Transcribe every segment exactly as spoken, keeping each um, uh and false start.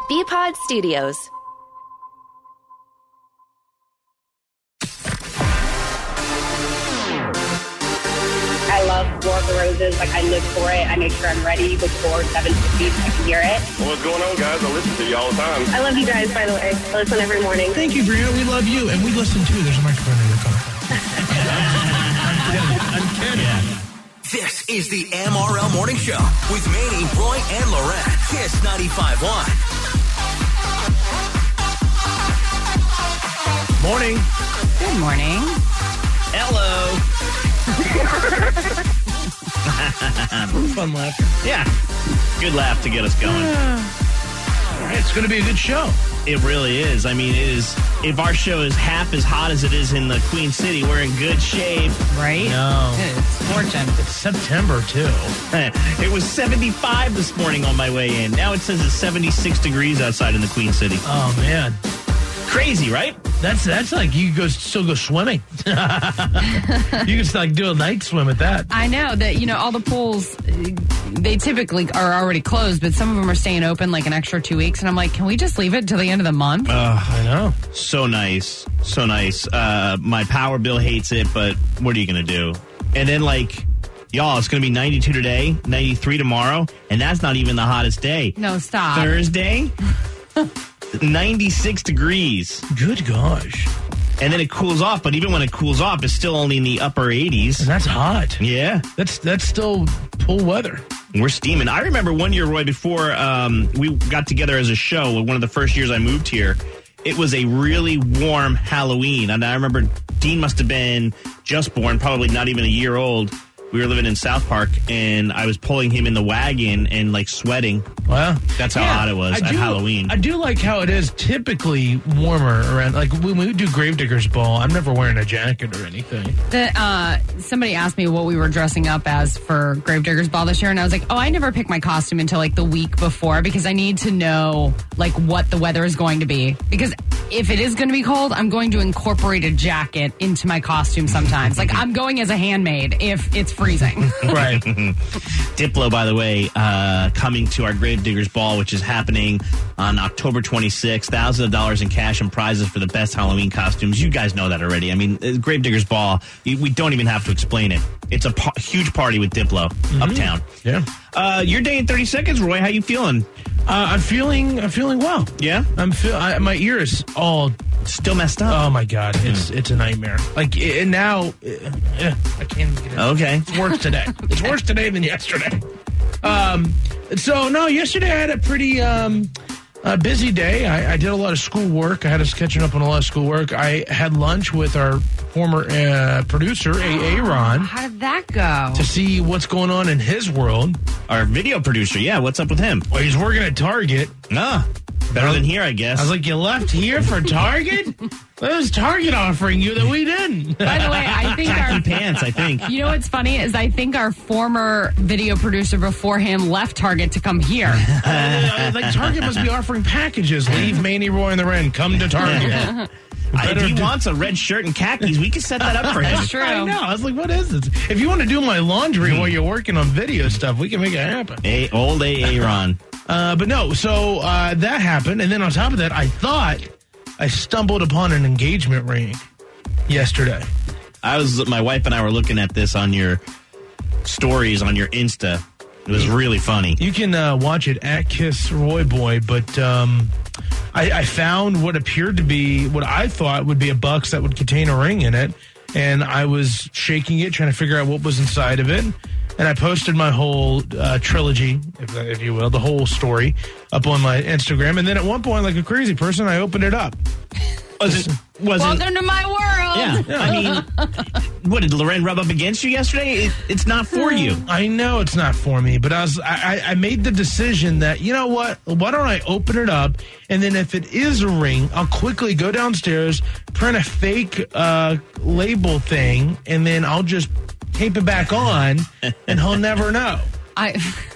B-Pod Studios. I love War of the Roses. Like, I live for it. I make sure I'm ready before seven fifty so I can hear it. What's going on, guys? I listen to you all the time. I love you guys, by the way. I listen every morning. Thank you, Brianna. We love you. And we listen, too. There's a microphone in your car. I'm kidding. I'm kidding. Yeah. This is the M R L Morning Show with Manny, Roy, and Loren. Kiss ninety-five point one. Morning. Good morning. Hello. Fun laughter. Yeah. Good laugh to get us going. Uh, it's going to be a good show. It really is. I mean, it is. If our show is half as hot as it is in the Queen City, we're in good shape. Right? No. It's fortune. It's September, too. It was seventy-five this morning on my way in. Now it says it's seventy-six degrees outside in the Queen City. Oh, man. Crazy, right? That's that's like you go still go swimming. You can still like do a night swim at that. I know that, you know, all the pools, they typically are already closed, but some of them are staying open like an extra two weeks. And I'm like, can we just leave it until the end of the month? Uh, I know. So nice. So nice. Uh, my power bill hates it, but what are you going to do? And then, like, y'all, it's going to be ninety-two today, ninety-three tomorrow, and that's not even the hottest day. No, stop. Thursday, ninety-six degrees. Good gosh. And then it cools off, but even when it cools off, it's still only in the upper eighties. And that's hot. Yeah. That's that's still pool weather. We're steaming. I remember one year, Roy, before um, we got together as a show, one of the first years I moved here, it was a really warm Halloween. And I remember Dean must have been just born, probably not even a year old. We were living in South Park, and I was pulling him in the wagon and, like, sweating. Wow. That's how yeah, hot it was I at do, Halloween. I do like how it is typically warmer around, like, when we do Gravediggers Ball, I'm never wearing a jacket or anything. The, uh, somebody asked me what we were dressing up as for Gravediggers Ball this year, and I was like, oh, I never pick my costume until, like, the week before, because I need to know, like, what the weather is going to be. Because if it is going to be cold, I'm going to incorporate a jacket into my costume sometimes. Like, I'm going as a handmaid if it's freezing. Right. Diplo, by the way, uh, coming to our Gravediggers Ball, which is happening on October twenty-sixth. Thousands of dollars in cash and prizes for the best Halloween costumes. You guys know that already. I mean, Gravediggers Ball, we don't even have to explain it. It's a pa- huge party with Diplo, mm-hmm. Uptown. Yeah. Uh, your day in thirty seconds, Roy. How you feeling? Uh, I'm feeling. I'm feeling well. Yeah. I'm feel. I, my ear is all still messed up. Oh my god, it's mm. it's a nightmare. Like and now, uh, I can't get it. Okay, it's worse today. It's worse today than yesterday. Um. So no, yesterday I had a pretty um, uh, busy day. I, I did a lot of schoolwork. I had us catching up on a lot of schoolwork. I had lunch with our former uh, producer, A A Ron. How did that go? To see what's going on in his world. Our video producer, yeah. What's up with him? Well, he's working at Target. Ah. Better than here, I guess. I was like, you left here for Target? What was Target offering you that we didn't? By the way, I think Khaki our pants, I think. You know what's funny is I think our former video producer before him left Target to come here. uh, like Target must be offering packages. Leave Manny, Roy, and the Wren. Come to Target. I, if he do- wants a red shirt and khakis, we can set that up for him. That's true. I know. I was like, what is this? If you want to do my laundry mm. while you're working on video stuff, we can make it happen. A- old A A Ron. Uh, but no, so uh, that happened. And then on top of that, I thought I stumbled upon an engagement ring yesterday. I was, my wife and I were looking at this on your stories on your Insta. It was really funny. You can uh, watch it at Kiss Roy Boy, but um, I, I found what appeared to be what I thought would be a box that would contain a ring in it. And I was shaking it, trying to figure out what was inside of it. And I posted my whole uh, trilogy, if, if you will, the whole story up on my Instagram. And then at one point, like a crazy person, I opened it up. Was it? Was Welcome it, to my world. Yeah. yeah. I mean, what, did Loren rub up against you yesterday? It, it's not for you. I know it's not for me, but I was I, I made the decision that, you know what, why don't I open it up, and then if it is a ring, I'll quickly go downstairs, print a fake uh, label thing, and then I'll just tape it back on, and he'll never know. I...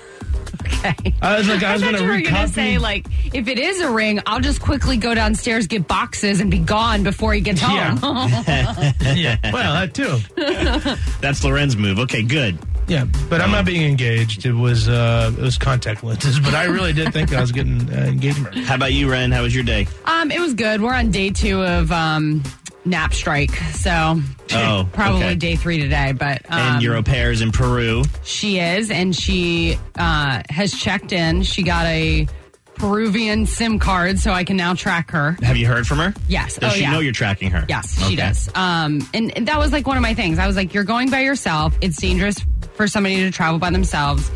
Okay. I was like, I was I going to you were recopy. going to say, like, if it is a ring, I'll just quickly go downstairs, get boxes, and be gone before he gets home. Yeah. Yeah. Well, that too. That's Loren's move. Okay, good. Yeah, but I'm not being engaged. It was uh, it was contact lenses, but I really did think I was getting uh, engagement. How about you, Ren? How was your day? Um, it was good. We're on day two of um, nap strike, so Oh, probably okay. day three today. But um, And your au pair's in Peru. she is, and she uh, has checked in. She got a Peruvian SIM card, so I can now track her. Have you heard from her? Yes. Does oh, she yeah. know you're tracking her? Yes, she Okay. does. Um, and, and that was like one of my things. I was like, you're going by yourself. It's dangerous for somebody to travel by themselves.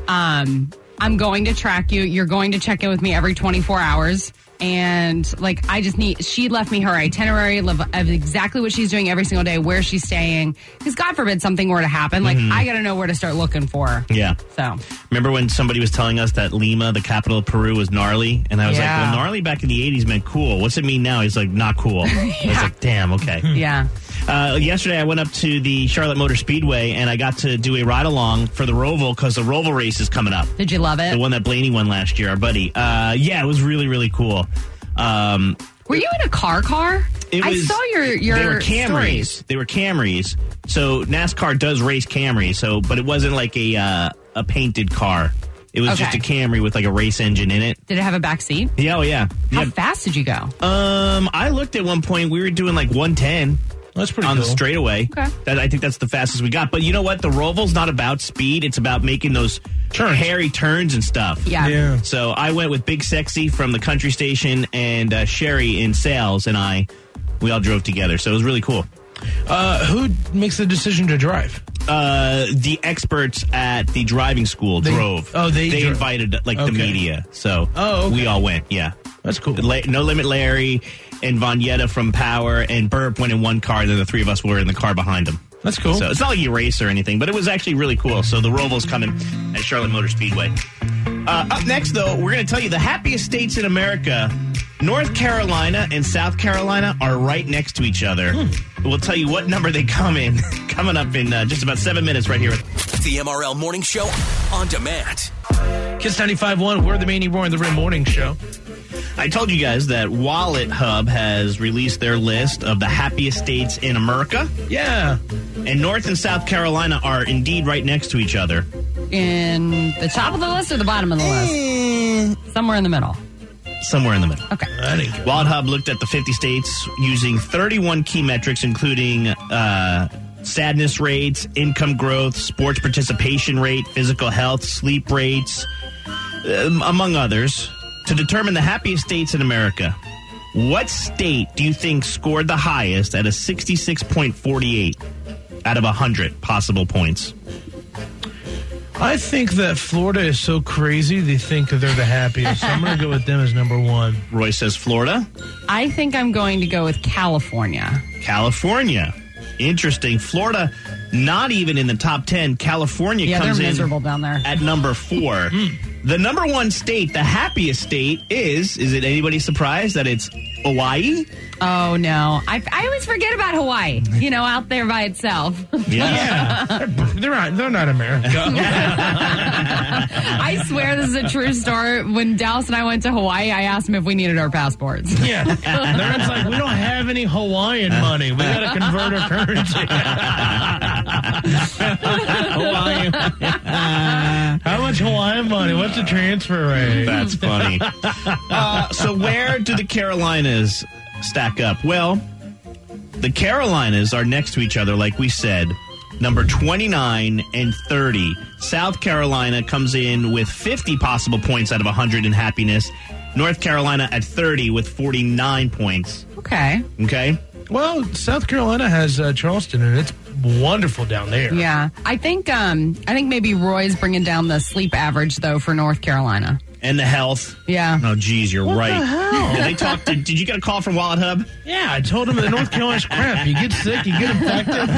Um, I'm going to track you. You're going to check in with me every twenty-four hours. And like, I just need, she left me her itinerary of, of exactly what she's doing every single day, where she's staying. Because God forbid something were to happen. Like, Mm-hmm. I got to know where to start looking for her. Yeah. So, Remember when somebody was telling us that Lima, the capital of Peru, was gnarly? And I was Yeah. like, well, gnarly back in the eighties meant cool. What's it mean now? He's like, not cool. I was like, damn, okay. yeah. Uh, yesterday, I went up to the Charlotte Motor Speedway, and I got to do a ride-along for the Roval because the Roval race is coming up. Did you love it? The one that Blaney won last year, our buddy. Uh, yeah, it was really, really cool. Um, Were you in a car car? It I was, saw your, your They were Camrys. stories. They were Camrys. So NASCAR does race Camrys. So, but it wasn't like a uh, a painted car. It was Okay. just a Camry with like a race engine in it. Did it have a back seat? Yeah, oh yeah. How yeah. fast did you go? Um, I looked at one point. We were doing like one ten. That's pretty on cool. the straightaway. Okay. That, I think that's the fastest we got. But you know what? The Roval's not about speed. It's about making those Turns. hairy turns and stuff. Yeah. Yeah. So I went with Big Sexy from the country station and uh, Sherry in sales, and I, we all drove together. So it was really cool. Uh, who makes the decision to drive? Uh, the experts at the driving school They- drove. oh, they they dro- invited like the Okay. media. So Oh, okay. we all went. Yeah. That's cool. La- No Limit Larry and Vonyetta from Power and Burp went in one car, and then the three of us were in the car behind them. That's cool. So it's not like you race or anything, but it was actually really cool. So the Roval's coming at Charlotte Motor Speedway. Uh, up next, though, we're going to tell you the happiest states in America. North Carolina and South Carolina are right next to each other. Hmm. We'll tell you what number they come in coming up in uh, just about seven minutes right here. The M R L Morning Show on demand. Kiss ninety-five point one, we're the Manny Roy and the Rim Morning Show. I told you guys that Wallet Hub has released their list of the happiest states in America, Yeah. and North and South Carolina are indeed right next to each other. In the top of the list or the bottom of the list? Somewhere in the middle. Somewhere in the middle. Okay. That ain't good. Wallet Hub looked at the fifty states using thirty-one key metrics, including uh, sadness rates, income growth, sports participation rate, physical health, sleep rates, um, among others, to determine the happiest states in America. What state do you think scored the highest at a sixty-six point four eight out of one hundred possible points? I think that Florida is so crazy, they think they're the happiest. So I'm going to go with them as number one. Roy says Florida. I think I'm going to go with California. California. Interesting. Florida, not even in the top ten. California Yeah, comes they're in miserable down there. at number four. The number one state, the happiest state, is, is it anybody surprised that it's Hawaii? Oh, no. I, I always forget about Hawaii, you know, out there by itself. Yeah. They're, they're not, they're not America. I swear this is a true story. When Dallas and I went to Hawaii, I asked him if we needed our passports. Yeah. They're just like, we don't have any Hawaiian money. We got to convert our currency. Hawaii. How much Hawaiian money? What's the transfer rate? That's funny. Uh, so where do the Carolinas stack up? Well, the Carolinas are next to each other, like we said, number twenty-nine and thirty. South Carolina comes in with fifty possible points out of one hundred in happiness. North Carolina at thirty with forty-nine points. Okay. Okay? Well, South Carolina has uh, Charleston, and it's wonderful down there. Yeah. I think um, I think maybe Roy's bringing down the sleep average, though, for North Carolina. And the health. Yeah. Oh, geez, you're What right. the hell? Did they talk to, did you get a call from Wallet Hub? Yeah, I told him that North Carolina's crap. You get sick, you get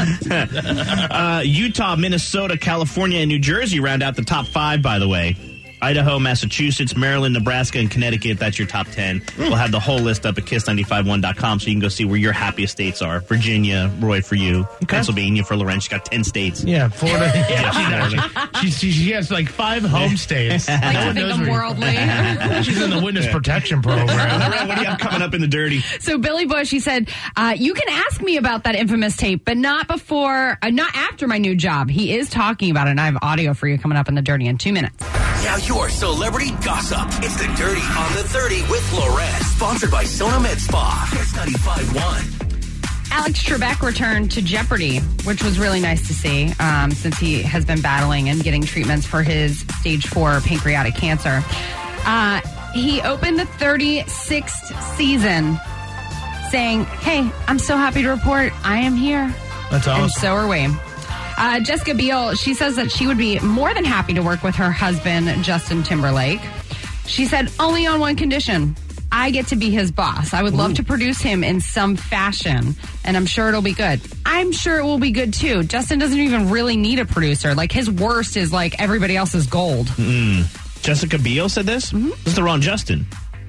infected. Uh, Utah, Minnesota, California, and New Jersey round out the top five, by the way. Idaho, Massachusetts, Maryland, Nebraska, and Connecticut. That's your top ten. We'll have the whole list up at kiss nine five one dot com so you can go see where your happiest states are. Virginia, Roy, for you. Okay. Pennsylvania for Lauren. She's got ten states. Yeah, Florida. Yeah, she, she, she has like five home states. Like to think I'm worldly. She's in the witness protection program. What do you have coming up in the dirty? So Billy Bush, he said, uh, you can ask me about that infamous tape, but not before, uh, not after my new job. He is talking about it, and I have audio for you coming up in the dirty in two minutes. Now your celebrity gossip. It's the Dirty on the thirty with Lorette. Sponsored by Sona Med Spa. Kiss ninety-five point one. Alex Trebek returned to Jeopardy, which was really nice to see um, since he has been battling and getting treatments for his stage four pancreatic cancer. Uh, he opened the thirty-sixth season saying, hey, I'm so happy to report I am here. That's awesome. And so are we. Uh, Jessica Biel, she says that she would be more than happy to work with her husband, Justin Timberlake. She said, only on one condition. I get to be his boss. I would love Ooh. to produce him in some fashion, and I'm sure it'll be good. I'm sure it will be good, too. Justin doesn't even really need a producer. Like, his worst is, like, everybody else's gold. Mm. Jessica Biel said this? Mm-hmm. This is the wrong Justin.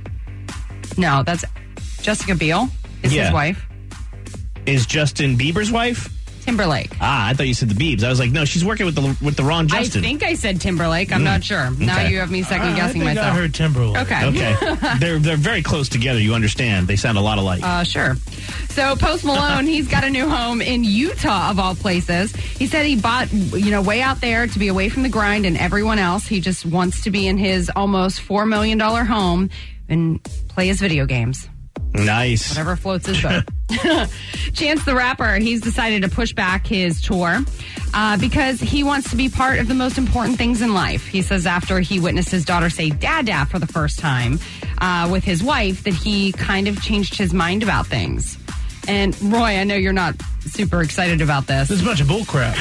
No, that's Jessica Biel is yeah. his wife. Is Justin Bieber's wife? Timberlake. Ah, I thought you said the Biebs. I was like, no, she's working with the with the wrong Justin. I think I said Timberlake. I'm mm. not sure. Okay. Now you have me second guessing I think myself. I heard Timberlake. Okay. Okay. they're they're very close together. You understand? They sound a lot alike. Uh, sure. So Post Malone, he's got a new home in Utah of all places. He said he bought, you know, way out there to be away from the grind and everyone else. He just wants to be in his almost four million dollar home and play his video games. Nice. Whatever floats his boat. Chance the Rapper, he's decided to push back his tour uh, because he wants to be part of the most important things in life. He says after he witnessed his daughter say dada for the first time uh, with his wife that he kind of changed his mind about things. And Roy, I know you're not super excited about this. This is a bunch of bull crap.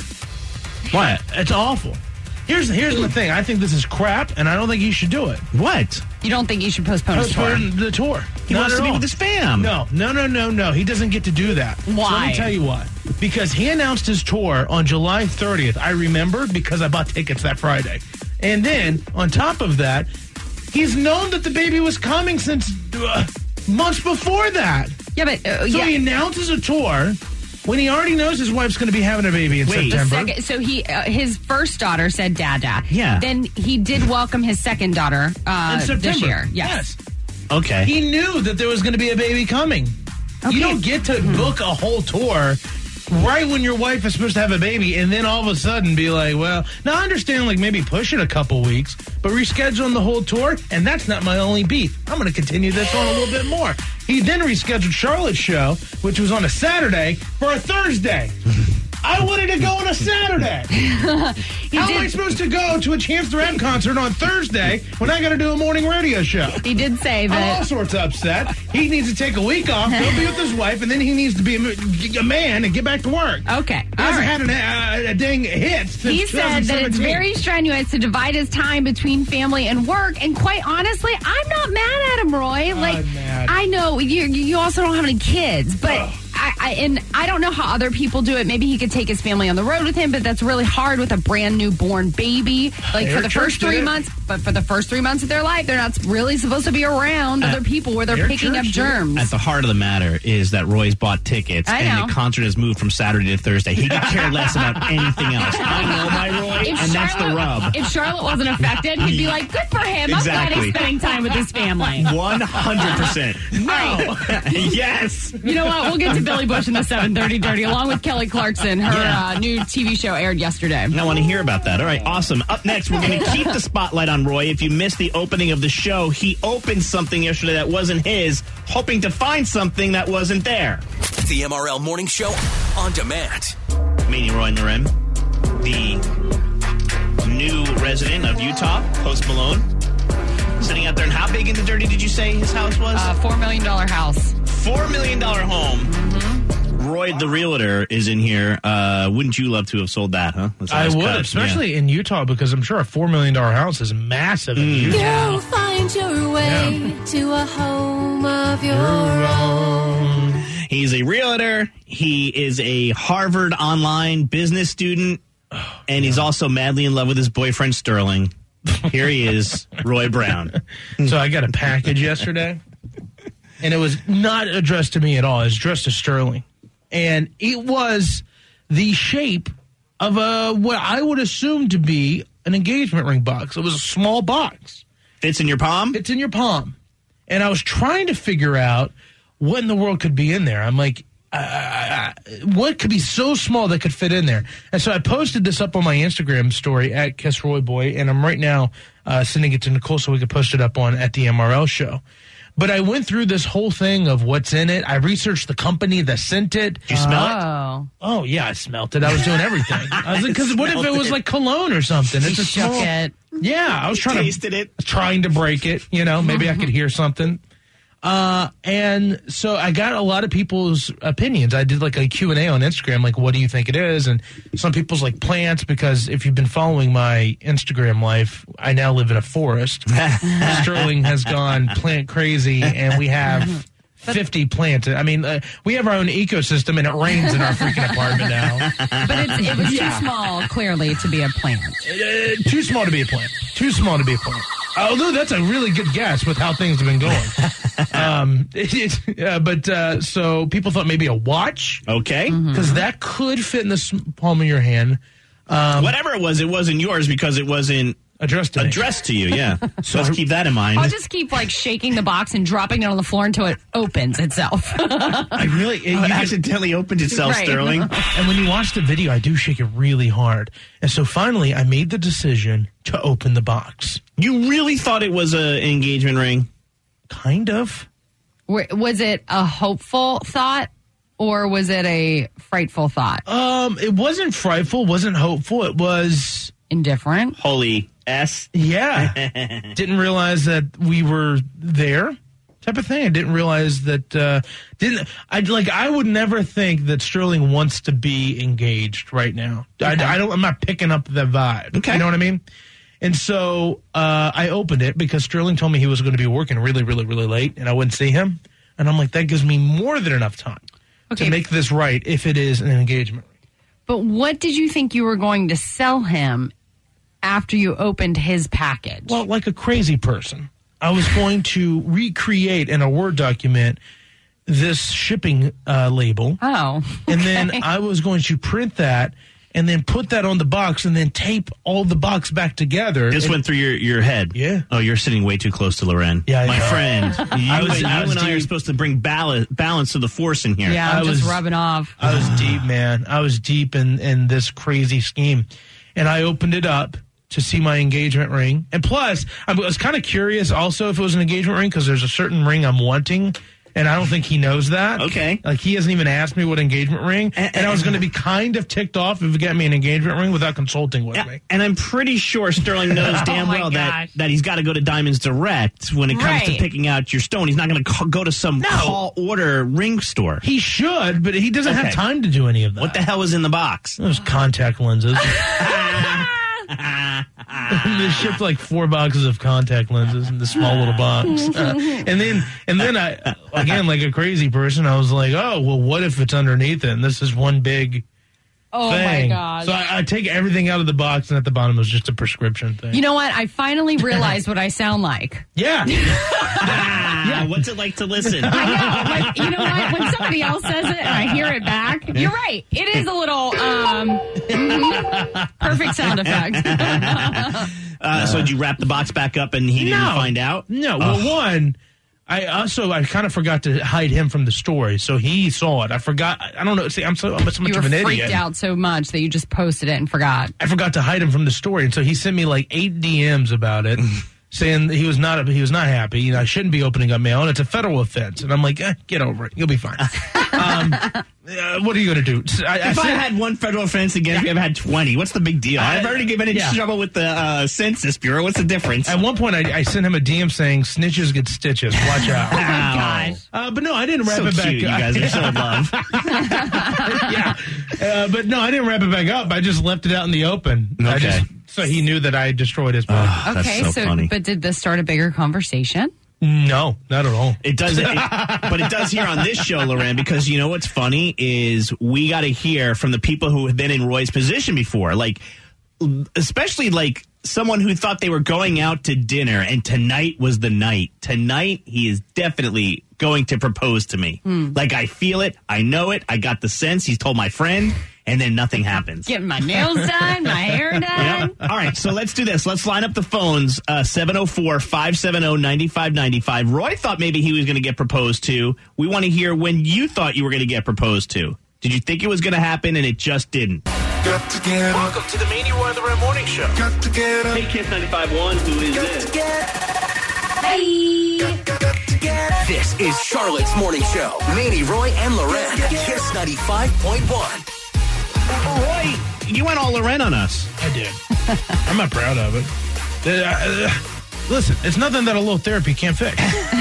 What? It's awful. Here's here's the thing. I think this is crap, and I don't think he should do it. What? You don't think he should postpone his tour? Postpone the tour. He Not wants to be all. with his fam. No, no, no, no, no. He doesn't get to do that. Why? So let me tell you why. Because he announced his tour on July thirtieth. I remember because I bought tickets that Friday. And then, on top of that, he's known that the baby was coming since uh, months before that. Yeah, but... Uh, so yeah. he announces a tour when he already knows his wife's going to be having a baby in Wait. September. Second, so he, uh, his first daughter said dada. Yeah. Then he did welcome his second daughter uh, in September. this year. Yes. yes. Okay. He knew that there was going to be a baby coming. Okay. You don't get to mm-hmm. book a whole tour right when your wife is supposed to have a baby and then all of a sudden be like, well, now I understand like maybe push it a couple weeks, but rescheduling the whole tour, and that's not my only beef. I'm going to continue this on a little bit more. He then rescheduled Charlotte's show, which was on a Saturday, for a Thursday. I wanted to go on a Saturday. How did, am I supposed to go to a Chance the Rapper concert on Thursday when I got to do a morning radio show? He did say that. I'm all sorts of upset. He needs to take a week off, go be with his wife, and then he needs to be a, a man and get back to work. Okay. He hasn't right. had an, uh, a dang hit since He said that it's very strenuous to divide his time between family and work, and quite honestly, I'm not mad at him, Roy. Like, I'm mad. I know you, you also don't have any kids, but... Ugh. I, I, and I don't know how other people do it. Maybe he could take his family on the road with him, but that's really hard with a brand new born baby. Like Air for the Church first three did it. months, but for the first three months of their life, they're not really supposed to be around Uh, other people where they're Air picking Church up did it. germs. At the heart of the matter is that Roy's bought tickets I and know. the concert has moved from Saturday to Thursday. He could care less about anything else. I know my Roy, If and that's the Charlotte- rub. If Charlotte wasn't affected, he'd be like, good for him. I'm glad Exactly. he's spending time with his family. one hundred percent. No. Yes. You know what? We'll get to Billy Bush in the seven thirty Dirty, along with Kelly Clarkson. Her Yeah. uh, new T V show aired yesterday. I want to hear about that. All right, awesome. Up next, we're going to keep the spotlight on Roy. If you missed the opening of the show, he opened something yesterday that wasn't his, hoping to find something that wasn't there. The M R L Morning Show on demand. Meaning Roy and Loren, the new resident of Utah, Post Malone, sitting out there. And how big in the dirty did you say his house was? Uh, Four million dollar house. Four million dollar home. Mm-hmm. Roy, the realtor, is in here. Uh, wouldn't you love to have sold that, huh? That's a I nice would, cut. especially in Utah, because I'm sure a four million dollar house is massive in Mm. Utah. You'll find your way Yeah. to a home of your own. He's a realtor. He is a Harvard online business student. And he's also madly in love with his boyfriend, Sterling. Here he is, Roy Brown. So I got a package yesterday, and it was not addressed to me at all. It was addressed to Sterling. And it was the shape of a what I would assume to be an engagement ring box. It was a small box. Fits in your palm? It's in your palm. And I was trying to figure out what in the world could be in there. I'm like, uh, what could be so small that could fit in there? And so I posted this up on my Instagram story at Kiss Roy Boy, and I'm right now uh, sending it to Nicole so we could post it up on at the M R L show. But I went through this whole thing of what's in it. I researched the company that sent it. Did you smell it? Oh. Oh, yeah, I smelt it. I was doing everything. I was like, because what if it was like cologne or something? It's He a shook small, it. Yeah, I was trying Tasted to it. trying to break it. You know, maybe I could hear something. Uh, and so I got a lot of people's opinions. I did like a Q and A on Instagram, like, what do you think it is? And some people's like plants, because if you've been following my Instagram life, I now live in a forest. Sterling has gone plant crazy, and we have fifty plants. I mean, uh, we have our own ecosystem, and it rains in our freaking apartment now. But it's, it was Yeah. too small, clearly, to be a plant. Uh, too small to be a plant. Too small to be a plant. Although that's a really good guess with how things have been going. um, it, it, uh, but uh, so people thought maybe a watch, Okay. because that could fit in the s- palm of your hand. Um, Whatever it was, it wasn't yours because it wasn't addressed to me. addressed to you, yeah. So let's keep that in mind. I'll just keep like shaking the box and dropping it on the floor until it opens itself. I really, it, Oh, it you get- accidentally opened itself, Right. Sterling. and when you watch the video, I do shake it really hard. And so finally, I made the decision to open the box. You really thought it was an engagement ring? Kind of. Were- Was it a hopeful thought or was it a frightful thought? Um, it wasn't frightful, wasn't hopeful. It was, Indifferent? Holy S. yeah. Didn't realize that we were there, type of thing. I didn't realize that. Uh, didn't I like? I would never think that Sterling wants to be engaged right now. Okay. I, I don't. I'm not picking up the vibe. Okay. You know what I mean? And so uh, I opened it because Sterling told me he was going to be working really, really, really late, and I wouldn't see him. And I'm like, that gives me more than enough time Okay. to make this right if it is an engagement ring. But what did you think you were going to sell him after you opened his package? Well, like a crazy person, I was going to recreate in a Word document this shipping uh, label, oh. and then okay. I was going to print that and then put that on the box and then tape all the box back together. This And- went through your, your head. Yeah. Oh, you're sitting way too close to Loren. Yeah, I My know. friend. You, I was- and, I you was and I are deep. supposed to bring balance, balance to the force in here. Yeah, I'm I just was- rubbing off. I was deep, man. I was deep in, in this crazy scheme. And I opened it up to see my engagement ring. And plus, I was kind of curious also if it was an engagement ring because there's a certain ring I'm wanting. And I don't think he knows that. Okay. Like, he hasn't even asked me what engagement ring. And I was going to be kind of ticked off if he got me an engagement ring without consulting with me. And I'm pretty sure Sterling knows damn Oh my well that, gosh. that he's got to go to Diamonds Direct when it comes to Right. picking out your stone. He's not going to go to some call order ring store. He should, but he doesn't Okay. have time to do any of that. What the hell was in the box? Those contact lenses. They shipped like four boxes of contact lenses in this small little box, uh, and then and then I again like a crazy person, I was like, oh well, what if it's underneath it? And this is one big Oh my thing. gosh. So I, I take everything out of the box, and at the bottom was just a prescription thing. You know what? I finally realized what I sound like. yeah, Yeah. What's it like to listen? I know. Like, you know what? When somebody else says it and I hear it back, you're right. It is a little um, mhm. perfect sound effect. Uh, so did you wrap the box back up and he didn't No. find out? no. Well, one. I also I kind of forgot to hide him from the story, so he saw it. I forgot. I don't know. See, I'm so I'm so much You of were an freaked idiot. out so much that you just posted it and forgot. I forgot to hide him from the story, and so he sent me like eight D Ms about it, saying that he was not he was not happy. You know, I shouldn't be opening up mail, and it's a federal offense. And I'm like, eh, get over it, you'll be fine. um, uh, what are you going to do? I, I If I sent- had one federal offense against me, I've had twenty. What's the big deal? I- I've already given in yeah. trouble with the uh, Census Bureau. What's the difference? at one point, I, I sent him a D M saying, "Snitches get stitches. Watch out." Wow. Gosh. Uh, but no, I didn't wrap So it back. cute. You guys are so in love. yeah, uh, but no, I didn't wrap it back up. I just left it out in the open. I Okay. just, so he knew that I destroyed his box. Oh, That's Okay, so so, funny. but did this start a bigger conversation? No, not at all. It does, it, but it does here on this show, Loren, because you know what's funny is we got to hear from the people who have been in Roy's position before, like especially like someone who thought they were going out to dinner, and tonight was the night. Tonight, he is definitely going to propose to me. Hmm. Like, I feel it. I know it. I got the sense. He's told my friend, and then nothing happens. Getting my nails done, my hair done. Yep. All right, so let's do this. Let's line up the phones. Uh, seven oh four, five seven oh, nine five nine five. Roy thought maybe he was going to get proposed to. We want to hear when you thought you were going to get proposed to. Did you think it was going to happen and it just didn't? Got to get up. Welcome to the Manny Roy on the Ram Morning Show. Got to get up. Hey, Kiss ninety-five point one, who is Got this? to get Hey. got, got, got to get up. This is Charlotte's Morning Show. Manny Roy and Loren. Kiss ninety-five point one. Roy, you went all Loren on us. I did. I'm not proud of it. Uh, uh, listen, it's nothing that a little therapy can't fix.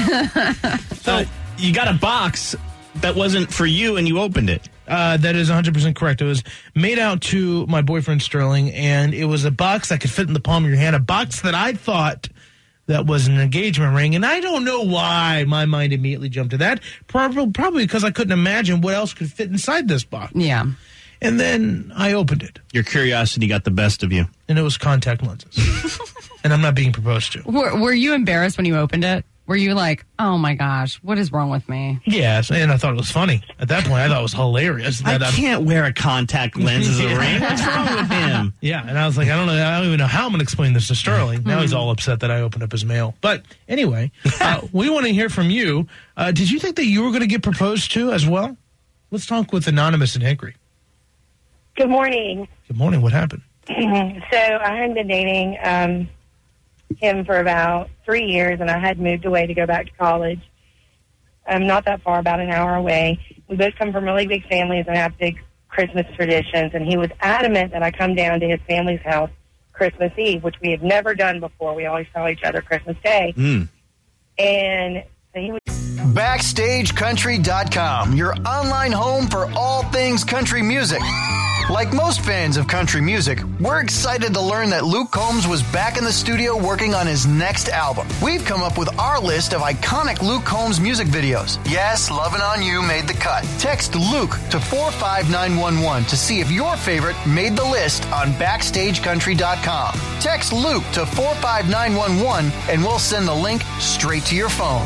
So you got a box that wasn't for you, and you opened it. Uh, that is one hundred percent correct. It was made out to my boyfriend Sterling, and it was a box that could fit in the palm of your hand, a box that I thought that was an engagement ring, and I don't know why my mind immediately jumped to that. Probably, probably because I couldn't imagine what else could fit inside this box. Yeah. And then I opened it, Your curiosity got the best of you. and it was contact lenses. And I'm not being proposed to. Were, were you embarrassed when you opened it? Were you like, oh my gosh, what is wrong with me? Yes, and I thought it was funny. At that point, I thought it was hilarious. I That I'm- can't wear a contact lens as a Yeah. ring. What's wrong with him? Yeah, and I was like, I don't know, I don't even know how I'm going to explain this to Sterling. Now he's all upset that I opened up his mail. But anyway, uh, we want to hear from you. Uh, did you think that you were going to get proposed to as well? Let's talk with Anonymous in Hickory. Good morning. Good morning. What happened? So I had been dating um, him for about three years, and I had moved away to go back to college. I'm not that far, about an hour away. We both come from really big families and have big Christmas traditions, and he was adamant that I come down to his family's house Christmas Eve, which we had never done before. We always saw each other Christmas Day. Mm. And so he was... Backstage Country dot com, your online home for all things country music. Like most fans of country music, we're excited to learn that Luke Combs was back in the studio working on his next album. We've come up with our list of iconic Luke Combs music videos. Yes, Lovin' On You made the cut. Text Luke to four five nine one one to see if your favorite made the list on Backstage Country dot com. Text Luke to four five nine one one and we'll send the link straight to your phone.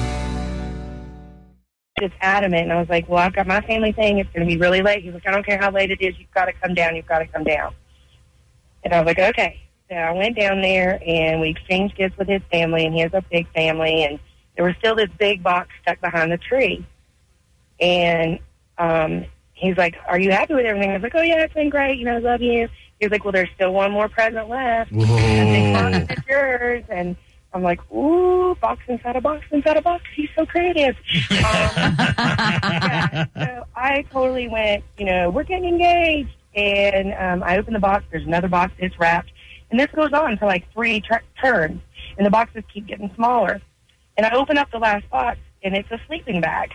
just adamant, and I was like, well, I've got my family thing. It's going to be really late. He's like, I don't care how late it is. You've got to come down. You've got to come down. And I was like, okay. So I went down there, and we exchanged gifts with his family, and he has a big family, and there was still this big box stuck behind the tree. And um, he's like, are you happy with everything? I was like, oh, yeah, it's been great. You know, I love you. He was like, well, there's still one more present left. Whoa. And they it's yours. And I'm like, ooh, box inside a box inside a box. He's so creative. Um, yeah, so I totally went, you know, we're getting engaged. And um, I opened the box. There's another box that's wrapped. And this goes on for like three tur- turns. And the boxes keep getting smaller. And I open up the last box, and it's a sleeping bag.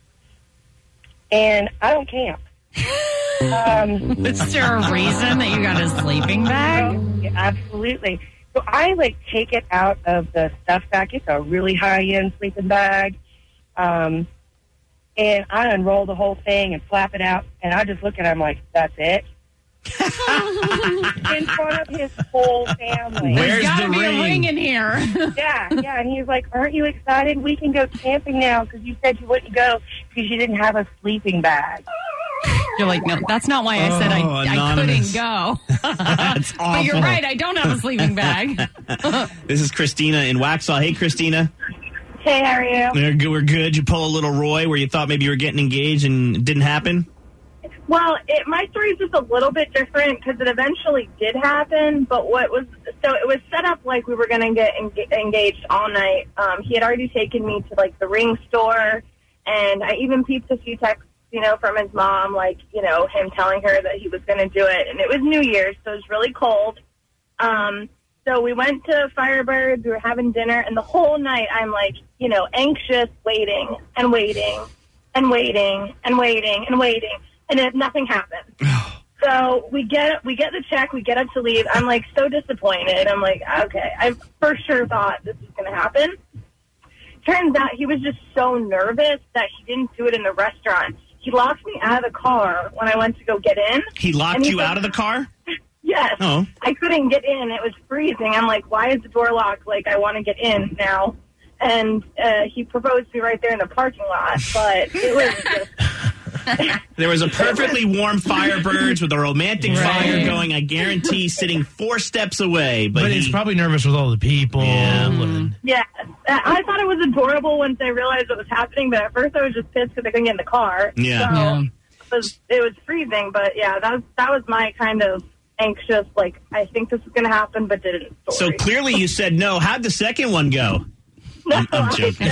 And I don't camp. Um, Is there a reason that you got a sleeping bag? yeah, absolutely. So I, like, take it out of the stuff sack. It's a really high-end sleeping bag. Um, and I unroll the whole thing and flap it out. And I just look at him like, that's it? In front of his whole family. Where's There's got to the be ring? a ring in here. Yeah, yeah. And he's like, aren't you excited? We can go camping now because you said you wouldn't go because you didn't have a sleeping bag. You're like, no, that's not why I said I, Oh, I anonymous. couldn't go. That's awful. But you're right, I don't have a sleeping bag. This is Christina in Waxhaw. Hey, Christina. Hey, how are you? We're good. We're good. You pull a little Roy where you thought maybe you were getting engaged and it didn't happen? Well, it, my story is just a little bit different because it eventually did happen. But what was so it was set up like we were going to get en- engaged all night. Um, he had already taken me to like the ring store, and I even peeped a few texts, you know, from his mom, like you know him telling her that he was going to do it. And it was New Year's, so it was really cold. Um, so we went to Firebirds. We were having dinner, and the whole night I'm like, you know, anxious, waiting and waiting and waiting and waiting and waiting. And it, nothing happened. So we get we get the check, we get up to leave. I'm like so disappointed. I'm like, okay, I for sure thought this was going to happen. Turns out he was just so nervous that he didn't do it in the restaurant. He locked me out of the car when I went to go get in. He locked And he you said- out of the car? Yeah, Yes. Oh. I couldn't get in. It was freezing. I'm like, why is the door locked? Like, I want to get in now. And uh, he proposed to me right there in the parking lot. But it was just... There was a perfectly warm Firebirds with a romantic Right. fire going, I guarantee, sitting four steps away. But, But he, it's probably nervous with all the people. Yeah. and- Yeah. I thought it was adorable once I realized what was happening. But at first I was just pissed because I couldn't get in the car. Yeah. So Yeah. it was, it was freezing. But, yeah, that was, that was my kind of anxious, like, I think this is going to happen, but didn't. so Story. clearly you said no. How'd the second one go? No, I'm, I'm I joking.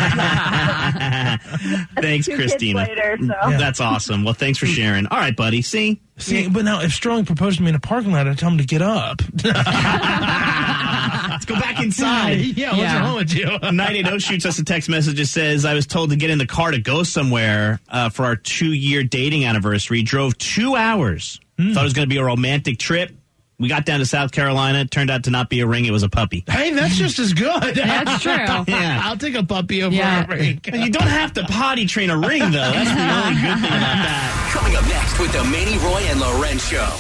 said- Thanks, Two kids Christina. later, so. That's awesome. Well, thanks for sharing. All right, buddy. See? See, but now if Sterling proposed to me in a parking lot, I'd tell him to get up. Let's go back inside. yeah, what's Yeah. wrong with you? nine eight zero shoots us a text message that says, I was told to get in the car to go somewhere uh, for our two-year dating anniversary. Drove two hours. Hmm. Thought it was going to be a romantic trip. We got down to South Carolina. It turned out to not be a ring. It was a puppy. Hey, that's just as good. That's true. Yeah. I'll take a puppy over Yeah. a ring. You don't have to potty train a ring, though. That's the only good thing about that. Coming up next with the Manny Roy and Loren Show.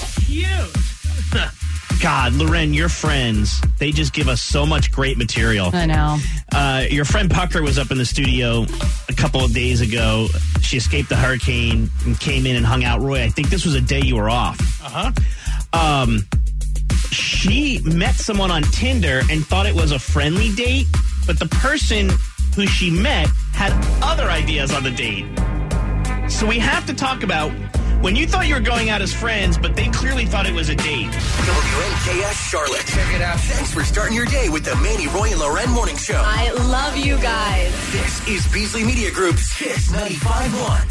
God, Loren, your friends, they just give us so much great material. I know. Uh, your friend Pucker was up in the studio a couple of days ago. She escaped the hurricane and came in and hung out. Roy, I think this was a day you were off. Uh-huh. Um, she met someone on Tinder and thought it was a friendly date, but the person who she met had other ideas on the date. So we have to talk about when you thought you were going out as friends, but they clearly thought it was a date. W N K S Charlotte. Check it out. Thanks for starting your day with the Manny Roy and Loren Morning Show. I love you guys. This is Beasley Media Group's Kiss ninety-five point one.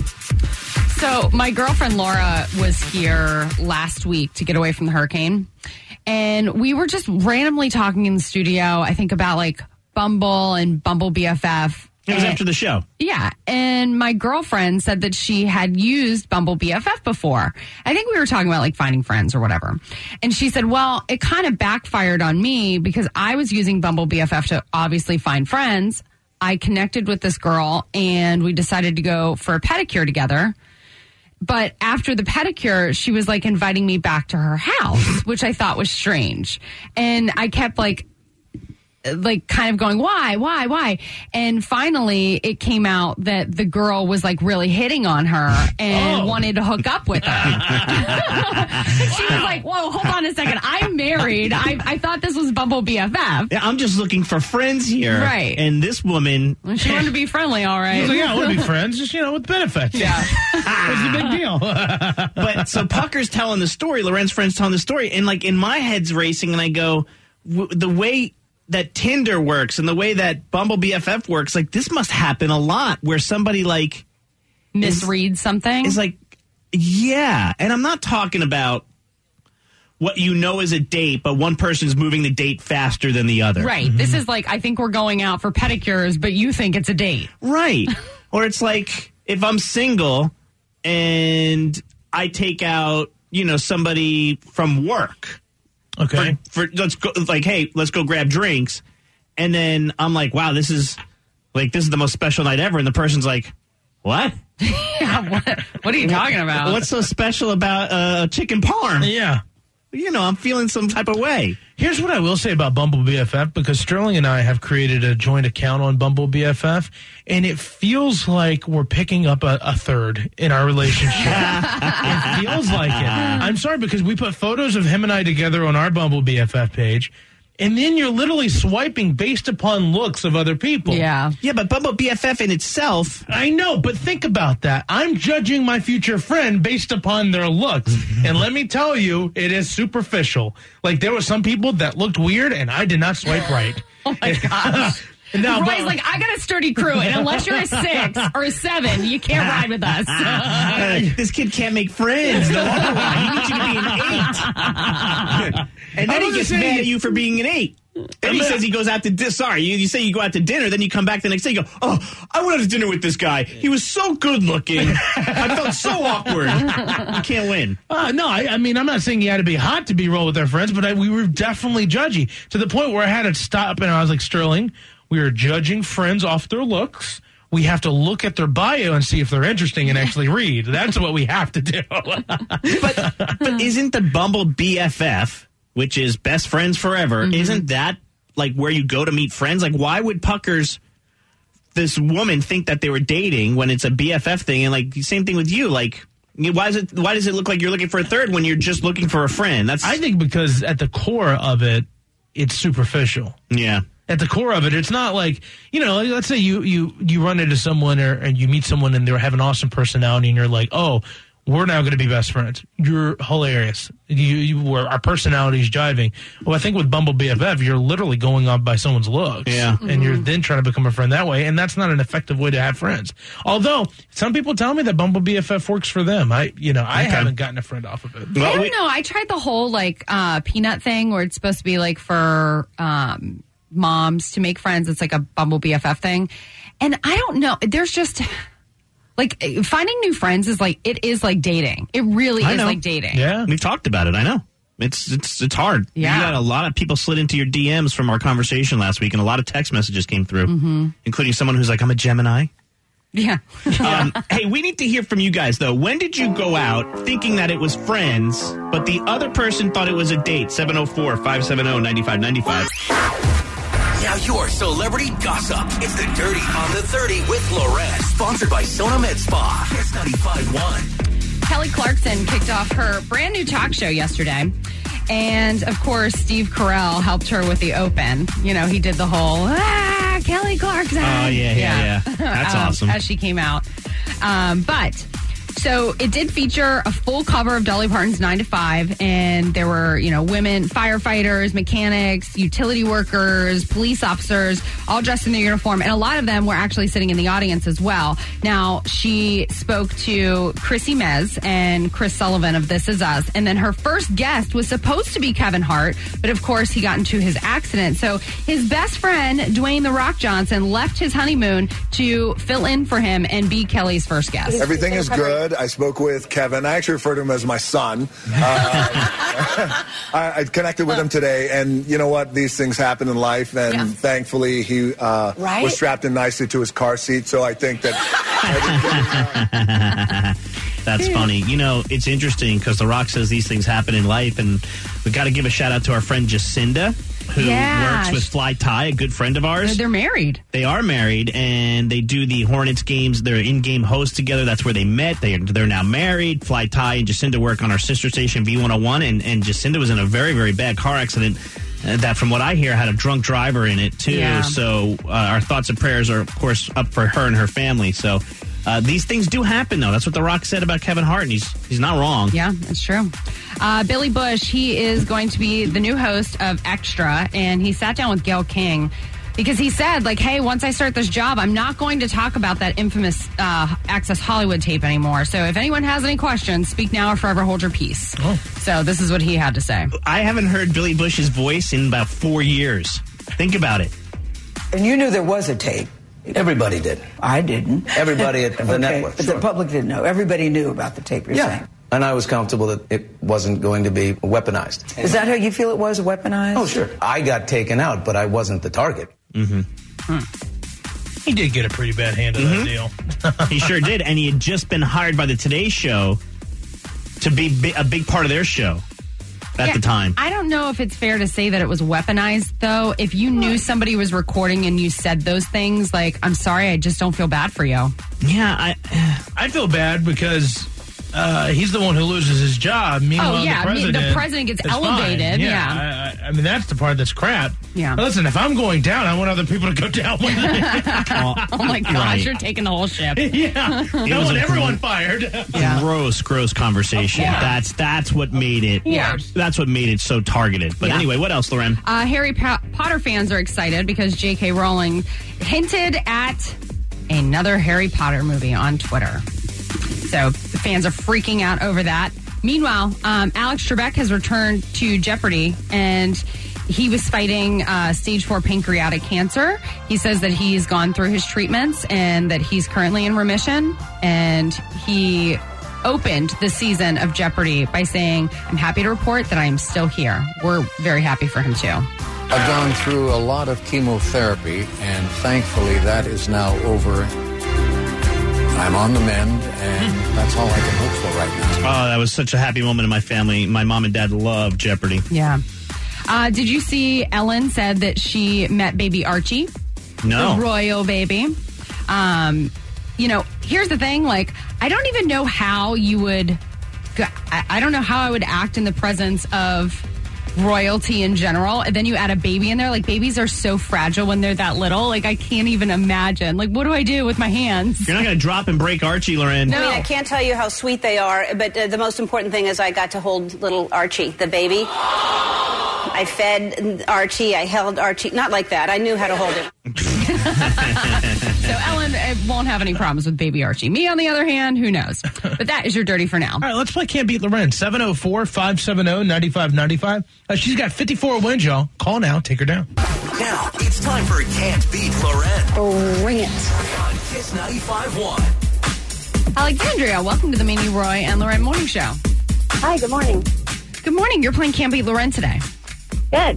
So my girlfriend Laura was here last week to get away from the hurricane. And we were just randomly talking in the studio, I think about like Bumble and Bumble B F F. It was And- after the show. Yeah. And my girlfriend said that she had used Bumble B F F before. I think we were talking about like finding friends or whatever. And she said, well, it kind of backfired on me because I was using Bumble B F F to obviously find friends. I connected with this girl and we decided to go for a pedicure together. But after the pedicure, she was like inviting me back to her house, which I thought was strange. And I kept like, like kind of going, why, why, why? And finally it came out that the girl was like really hitting on her and Oh. wanted to hook up with her. She was like, whoa, hold on a second. I'm married. I, I thought this was Bumble B F F. Yeah, I'm just looking for friends here. Right. And this woman, She wanted to be friendly, all right. He's like, yeah, I want to be friends, just, you know, with benefits. Yeah. What's the big deal? but so Pucker's telling the story, Loren's friend's telling the story, and like in my head's racing, and I go, w- the way that Tinder works and the way that Bumble B F F works, like this must happen a lot where somebody like Misread something. is like, yeah. And I'm not talking about what you know is a date, but one person's moving the date faster than the other. Right. This is like, I think we're going out for pedicures, but you think it's a date. Right. Or it's like if I'm single and I take out, you know, somebody from work. Okay. For, for let's go like, hey, let's go grab drinks. And then I'm like, wow, this is like this is the most special night ever. And the person's like, what? Yeah, what, what are you talking about? What's so special about uh, chicken parm? Yeah. You know, I'm feeling some type of way. Here's what I will say about Bumble B F F, because Sterling and I have created a joint account on Bumble B F F, and it feels like we're picking up a, a third in our relationship. It feels like it. I'm sorry, because we put photos of him and I together on our Bumble B F F page, and then you're literally swiping based upon looks of other people. Yeah. Yeah, but Bumble B F F in itself. I know, but think about that. I'm judging my future friend based upon their looks. And let me tell you, it is superficial. Like, there were some people that looked weird, and I did not swipe right. Oh, my gosh. Now, Roy's but- like, I got a sturdy crew, and unless you're a six or a seven, you can't ride with us. Uh, this kid can't make friends. No wonder why. He needs you to be an eight. And then I he was gets saying- mad at you for being an eight. Then he says he goes out to dinner. Sorry, you, you say you go out to dinner, then you come back the next day. You go, oh, I went out to dinner with this guy. He was so good looking. I felt so awkward. You can't win. Uh, no, I, I mean, I'm not saying you had to be hot to be roll with their friends, but I, we were definitely judgy to the point where I had to stop and I was like, Sterling, we are judging friends off their looks we have to look at their bio and see if they're interesting and actually read. That's what we have to do. but but isn't the Bumble B F F, which is best friends forever, mm-hmm. isn't that like where you go to meet friends? Like, why would Puckers, this woman, think that they were dating when it's a B F F thing? And like, same thing with you. Like, why is it? Why does it look like you're looking for a third when you're just looking for a friend? That's I think because at the core of it, it's superficial. Yeah. At the core of it, it's not like, you know, let's say you you, you run into someone or and you meet someone and they have an awesome personality and you're like, oh, we're now going to be best friends. You're hilarious. You, you were our personalities jiving. Well, I think with Bumble B F F, you're literally going off by someone's looks. Yeah. And mm-hmm. you're then trying to become a friend that way, and that's not an effective way to have friends. Although, some people tell me that Bumble B F F works for them. I, you know, I okay. haven't gotten a friend off of it. Well, I don't we, know. I tried the whole, like, uh, peanut thing where it's supposed to be, like, for um, moms to make friends. It's like a Bumble B F F thing. And I don't know. There's just... Like, finding new friends is like, it is like dating. It really I is know. like dating. Yeah. We've talked about it. I know. It's it's it's hard. Yeah. You got a lot of people slid into your D Ms from our conversation last week, and a lot of text messages came through, mm-hmm. including someone who's like, I'm a Gemini. Yeah. um, hey, we need to hear from you guys, though. When did you go out thinking that it was friends, but the other person thought it was a date? seven oh four, five seven oh, nine five nine five. Now your celebrity gossip. It's the Dirty on the thirty with Lorette. Sponsored by Sona Med Spa. Kiss ninety-five point one. Kelly Clarkson kicked off her brand new talk show yesterday. And, of course, Steve Carell helped her with the open. You know, he did the whole, ah, Kelly Clarkson. Oh, yeah, yeah, yeah. yeah. That's um, awesome. As she came out. Um, but... So it did feature a full cover of Dolly Parton's nine to five, and there were, you know, women, firefighters, mechanics, utility workers, police officers, all dressed in their uniform, and a lot of them were actually sitting in the audience as well. Now, she spoke to Chrissy Mez and Chris Sullivan of This Is Us, and then her first guest was supposed to be Kevin Hart, but of course he got into his accident. So his best friend, Dwayne The Rock Johnson, left his honeymoon to fill in for him and be Kelly's first guest. Everything is good. I spoke with Kevin. I actually refer to him as my son. Uh, I, I connected with him today, and you know what? These things happen in life, and yeah. thankfully he uh, right? was strapped in nicely to his car seat, so I think that... That's funny. You know, it's interesting because The Rock says these things happen in life, and we got to give a shout out to our friend Jacinda, who yeah. works with Fly Tie, a good friend of ours. They're married. They are married, and they do the Hornets games. They're in-game hosts together. That's where they met. They are, they're now married. Fly Tie and Jacinda work on our sister station, V one oh one, and, and Jacinda was in a very, very bad car accident uh, that, from what I hear, had a drunk driver in it, too. Yeah. So uh, our thoughts and prayers are, of course, up for her and her family. So uh, these things do happen, though. That's what The Rock said about Kevin Hart, and he's, he's not wrong. Yeah, that's true. Uh, Billy Bush, he is going to be the new host of Extra, and he sat down with Gayle King because he said, like, hey, once I start this job, I'm not going to talk about that infamous uh, Access Hollywood tape anymore. So if anyone has any questions, speak now or forever hold your peace. Oh. So this is what he had to say. I haven't heard Billy Bush's voice in about four years. Think about it. And you knew there was a tape. Everybody did. I didn't. Everybody at the okay, network. But sure. the public didn't know. Everybody knew about the tape, you're yeah. saying. And I was comfortable that it wasn't going to be weaponized. Is that how you feel it was, weaponized? Oh, sure. I got taken out, but I wasn't the target. Mm-hmm. Hmm. He did get a pretty bad hand of mm-hmm. that deal. He sure did. And he had just been hired by the Today Show to be bi- a big part of their show at yeah, the time. I don't know if it's fair to say that it was weaponized, though. If you knew somebody was recording and you said those things, like, I'm sorry, I just don't feel bad for you. Yeah, I I feel bad because uh, he's the one who loses his job. Meanwhile, oh, yeah, the president, the president gets elevated. Fine. Yeah, yeah. I, I mean, that's the part that's crap. Yeah. But listen, if I'm going down, I want other people to go down with me. oh, oh, my gosh, right. You're taking the whole ship. Yeah. I want everyone gr- fired. yeah. Gross, gross conversation. Yeah. That's that's what made it. Yeah. That's what made it so targeted. But yeah. anyway, what else, Loren? Uh, Harry po- Potter fans are excited because J K Rowling hinted at another Harry Potter movie on Twitter. So the fans are freaking out over that. Meanwhile, um, Alex Trebek has returned to Jeopardy, and he was fighting uh, stage four pancreatic cancer. He says that he's gone through his treatments and that he's currently in remission. And he opened the season of Jeopardy by saying, I'm happy to report that I am still here. We're very happy for him, too. I've gone through a lot of chemotherapy, and thankfully that is now over. I'm on the mend, and that's all I can hope for right now. Oh, that was such a happy moment in my family. My mom and dad love Jeopardy. Yeah. Uh, did you see Ellen said that she met baby Archie? No. The royal baby. Um, you know, here's the thing. Like, I don't even know how you would... I, I don't know how I would act in the presence of royalty in general. And then you add a baby in there. Like, babies are so fragile when they're that little. Like, I can't even imagine. Like, what do I do with my hands? You're not going to drop and break Archie, Loren. No. I mean, I can't tell you how sweet they are, but uh, the most important thing is I got to hold little Archie, the baby. I fed Archie. I held Archie. Not like that. I knew how to hold him. So Ellen uh, won't have any problems with baby Archie. Me, on the other hand, who knows? But that is your dirty for now. All right, let's play Can't Beat Loren. seven oh four, five seven oh, nine five nine five. Uh, she's got fifty-four wins, y'all. Call now. Take her down. Now, it's time for Can't Beat Loren. Oh, ring it. On Kiss ninety-five point one. Alexandria, welcome to the Manny Roy and Loren Morning Show. Hi, good morning. Good morning. You're playing Can't Beat Loren today. Good.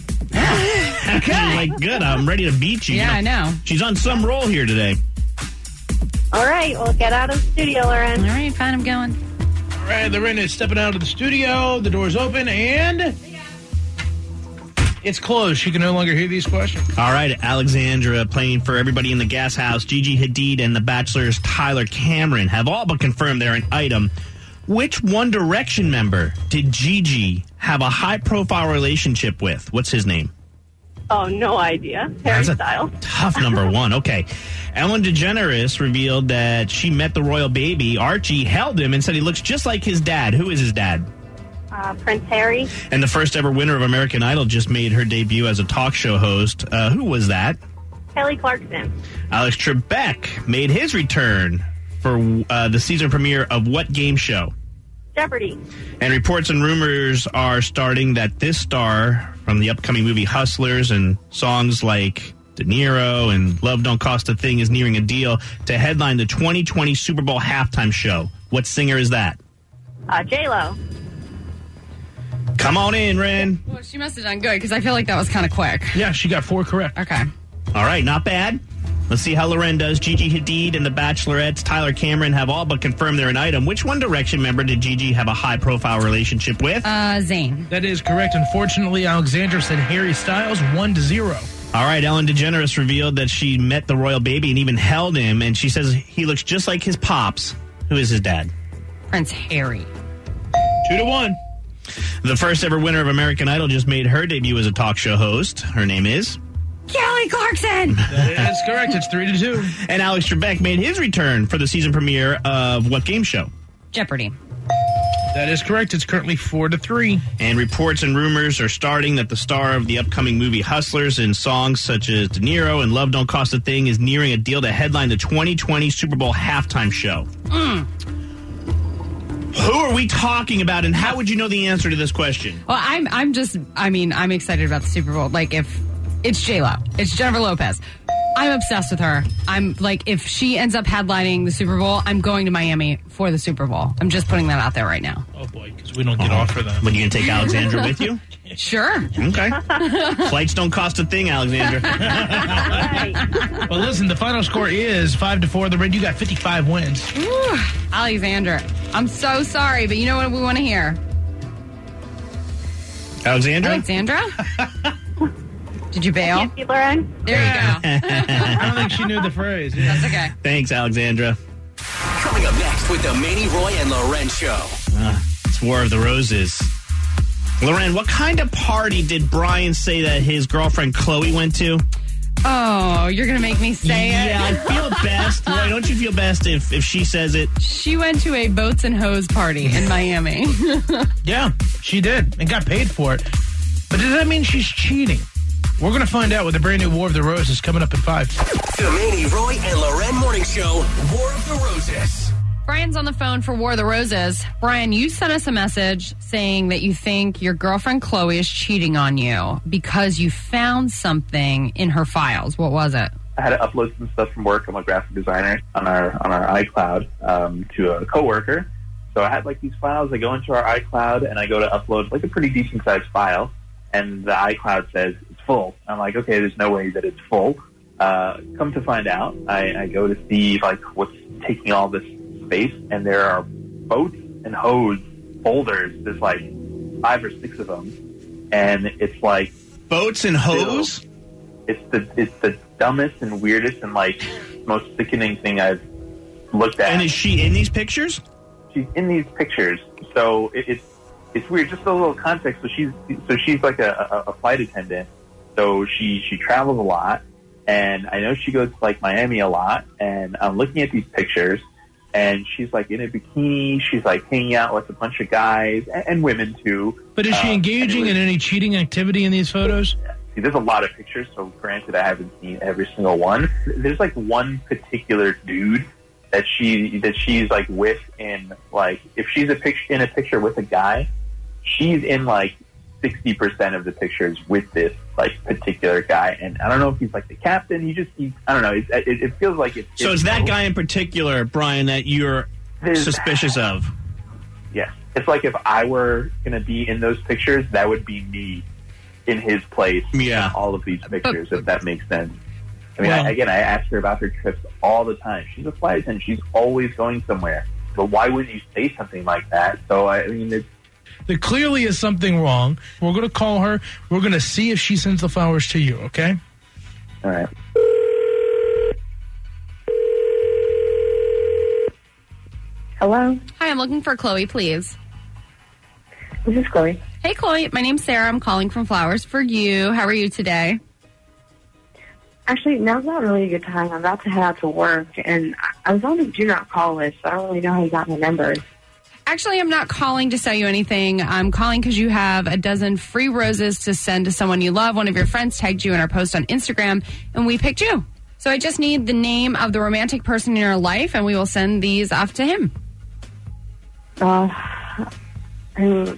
Okay. Like, good. I'm ready to beat you. Yeah, I know. She's on some roll here today. All right, well, get out of the studio, Loren. All right, fine, I'm going. All right, Loren is stepping out of the studio. The door's open, and it's closed. She can no longer hear these questions. All right, Alexandra playing for everybody in the gas house. Gigi Hadid and The Bachelor's Tyler Cameron have all but confirmed they're an item. Which One Direction member did Gigi have a high-profile relationship with? What's his name? Oh, no idea. Harry Styles. Tough number one. Okay. Ellen DeGeneres revealed that she met the royal baby. Archie held him and said he looks just like his dad. Who is his dad? Uh, Prince Harry. And the first ever winner of American Idol just made her debut as a talk show host. Uh, who was that? Kelly Clarkson. Alex Trebek made his return for uh, the season premiere of what game show? Jeopardy. And reports and rumors are starting that this star from the upcoming movie Hustlers and songs like De Niro and Love Don't Cost a Thing is nearing a deal to headline the twenty twenty Super Bowl halftime show. What singer is that? Uh, J-Lo. Come on in, Ren. Well, she must have done good because I feel like that was kind of quick. Yeah, she got four correct. Okay. All right, not bad. Let's see how Loren does. Gigi Hadid and The Bachelorette's Tyler Cameron have all but confirmed they're an item. Which One Direction member did Gigi have a high-profile relationship with? Uh, Zayn. That is correct. Unfortunately, Alexandra said Harry Styles, one to zero. All right, Ellen DeGeneres revealed that she met the royal baby and even held him, and she says he looks just like his pops. Who is his dad? Prince Harry. Two to one. The first ever winner of American Idol just made her debut as a talk show host. Her name is... Kelly Clarkson. That is correct. It's three to two. And Alex Trebek made his return for the season premiere of what game show? Jeopardy. That is correct. It's currently four to three. And reports and rumors are starting that the star of the upcoming movie Hustlers and songs such as De Niro and Love Don't Cost a Thing is nearing a deal to headline the twenty twenty Super Bowl halftime show. Mm. Who are we talking about, and how would you know the answer to this question? Well, I'm, I'm just, I mean, I'm excited about the Super Bowl. Like, if it's J-Lo, it's Jennifer Lopez. I'm obsessed with her. I'm like, if she ends up headlining the Super Bowl, I'm going to Miami for the Super Bowl. I'm just putting that out there right now. Oh, boy, because we don't get oh. off for that. But you going to take Alexandra with you? Sure. Okay. Flights don't cost a thing, Alexandra. Well, listen, the final score is five to four. The Red, you got fifty-five wins. Ooh, Alexandra, I'm so sorry, but you know what we want to hear? Alexandra? Alexandra? Did you bail? Can't Beat Loren. There you go. I don't think she knew the phrase. Yeah. That's okay. Thanks, Alexandra. Coming up next with the Manny Roy and Loren Show. Uh, it's War of the Roses. Loren, what kind of party did Brian say that his girlfriend Chloe went to? Oh, you're going to make me say yeah, it? Yeah, I feel best. Roy, don't you feel best if, if she says it? She went to a boats and hose party in Miami. Yeah, she did, and got paid for it. But does that mean she's cheating? We're going to find out with the brand new War of the Roses coming up at five. The Manny Roy and Loren Morning Show, War of the Roses. Brian's on the phone for War of the Roses. Brian, you sent us a message saying that you think your girlfriend Chloe is cheating on you because you found something in her files. What was it? I had to upload some stuff from work. I'm a graphic designer on our on our iCloud um, to a coworker. So I had like these files. I go into our iCloud and I go to upload like a pretty decent sized file, and the iCloud says it's full. I'm like, okay, there's no way that it's full. Uh, come to find out, I, I go to see like what's taking all this space, and there are boats and hose folders. There's like five or six of them, and it's like boats and hose. Still, it's the it's the dumbest and weirdest and like most sickening thing I've looked at. And is she in these pictures? She's in these pictures, so it, it's it's weird. Just a little context. So she's so she's like a, a, a flight attendant. So she she travels a lot, and I know she goes to like Miami a lot. And I'm looking at these pictures, and she's like in a bikini. She's like hanging out with a bunch of guys and, and women too. But is she um, engaging in any cheating activity in these photos? See, there's a lot of pictures, so granted, I haven't seen every single one. There's like one particular dude that she that she's like with in like if she's a picture in a picture with a guy, she's in like sixty percent of the pictures with this like particular guy. And I don't know if he's like the captain. He just he, I don't know. It, it, it feels like it's. So is that guy in particular, Brian, that you're There's, suspicious of? Yes, it's like if I were going to be in those pictures, that would be me in his place. Yeah, in all of these pictures, if that makes sense. I mean, Well- I, again, I ask her about her trips all the time. She's a flight attendant. She's always going somewhere. But why wouldn't you say something like that? So, I mean, it's... There clearly is something wrong. We're going to call her. We're going to see if she sends the flowers to you, okay? All right. Hello? Hi, I'm looking for Chloe, please. This is Chloe. Hey, Chloe. My name's Sarah. I'm calling from Flowers for You. How are you today? Actually, now's not really a good time. I'm about to head out to work, and I- I was on the do not call list, so I don't really know how you got my number. Actually, I'm not calling to sell you anything. I'm calling because you have a dozen free roses to send to someone you love. One of your friends tagged you in our post on Instagram, and we picked you. So I just need the name of the romantic person in your life, and we will send these off to him. Uh, I mean,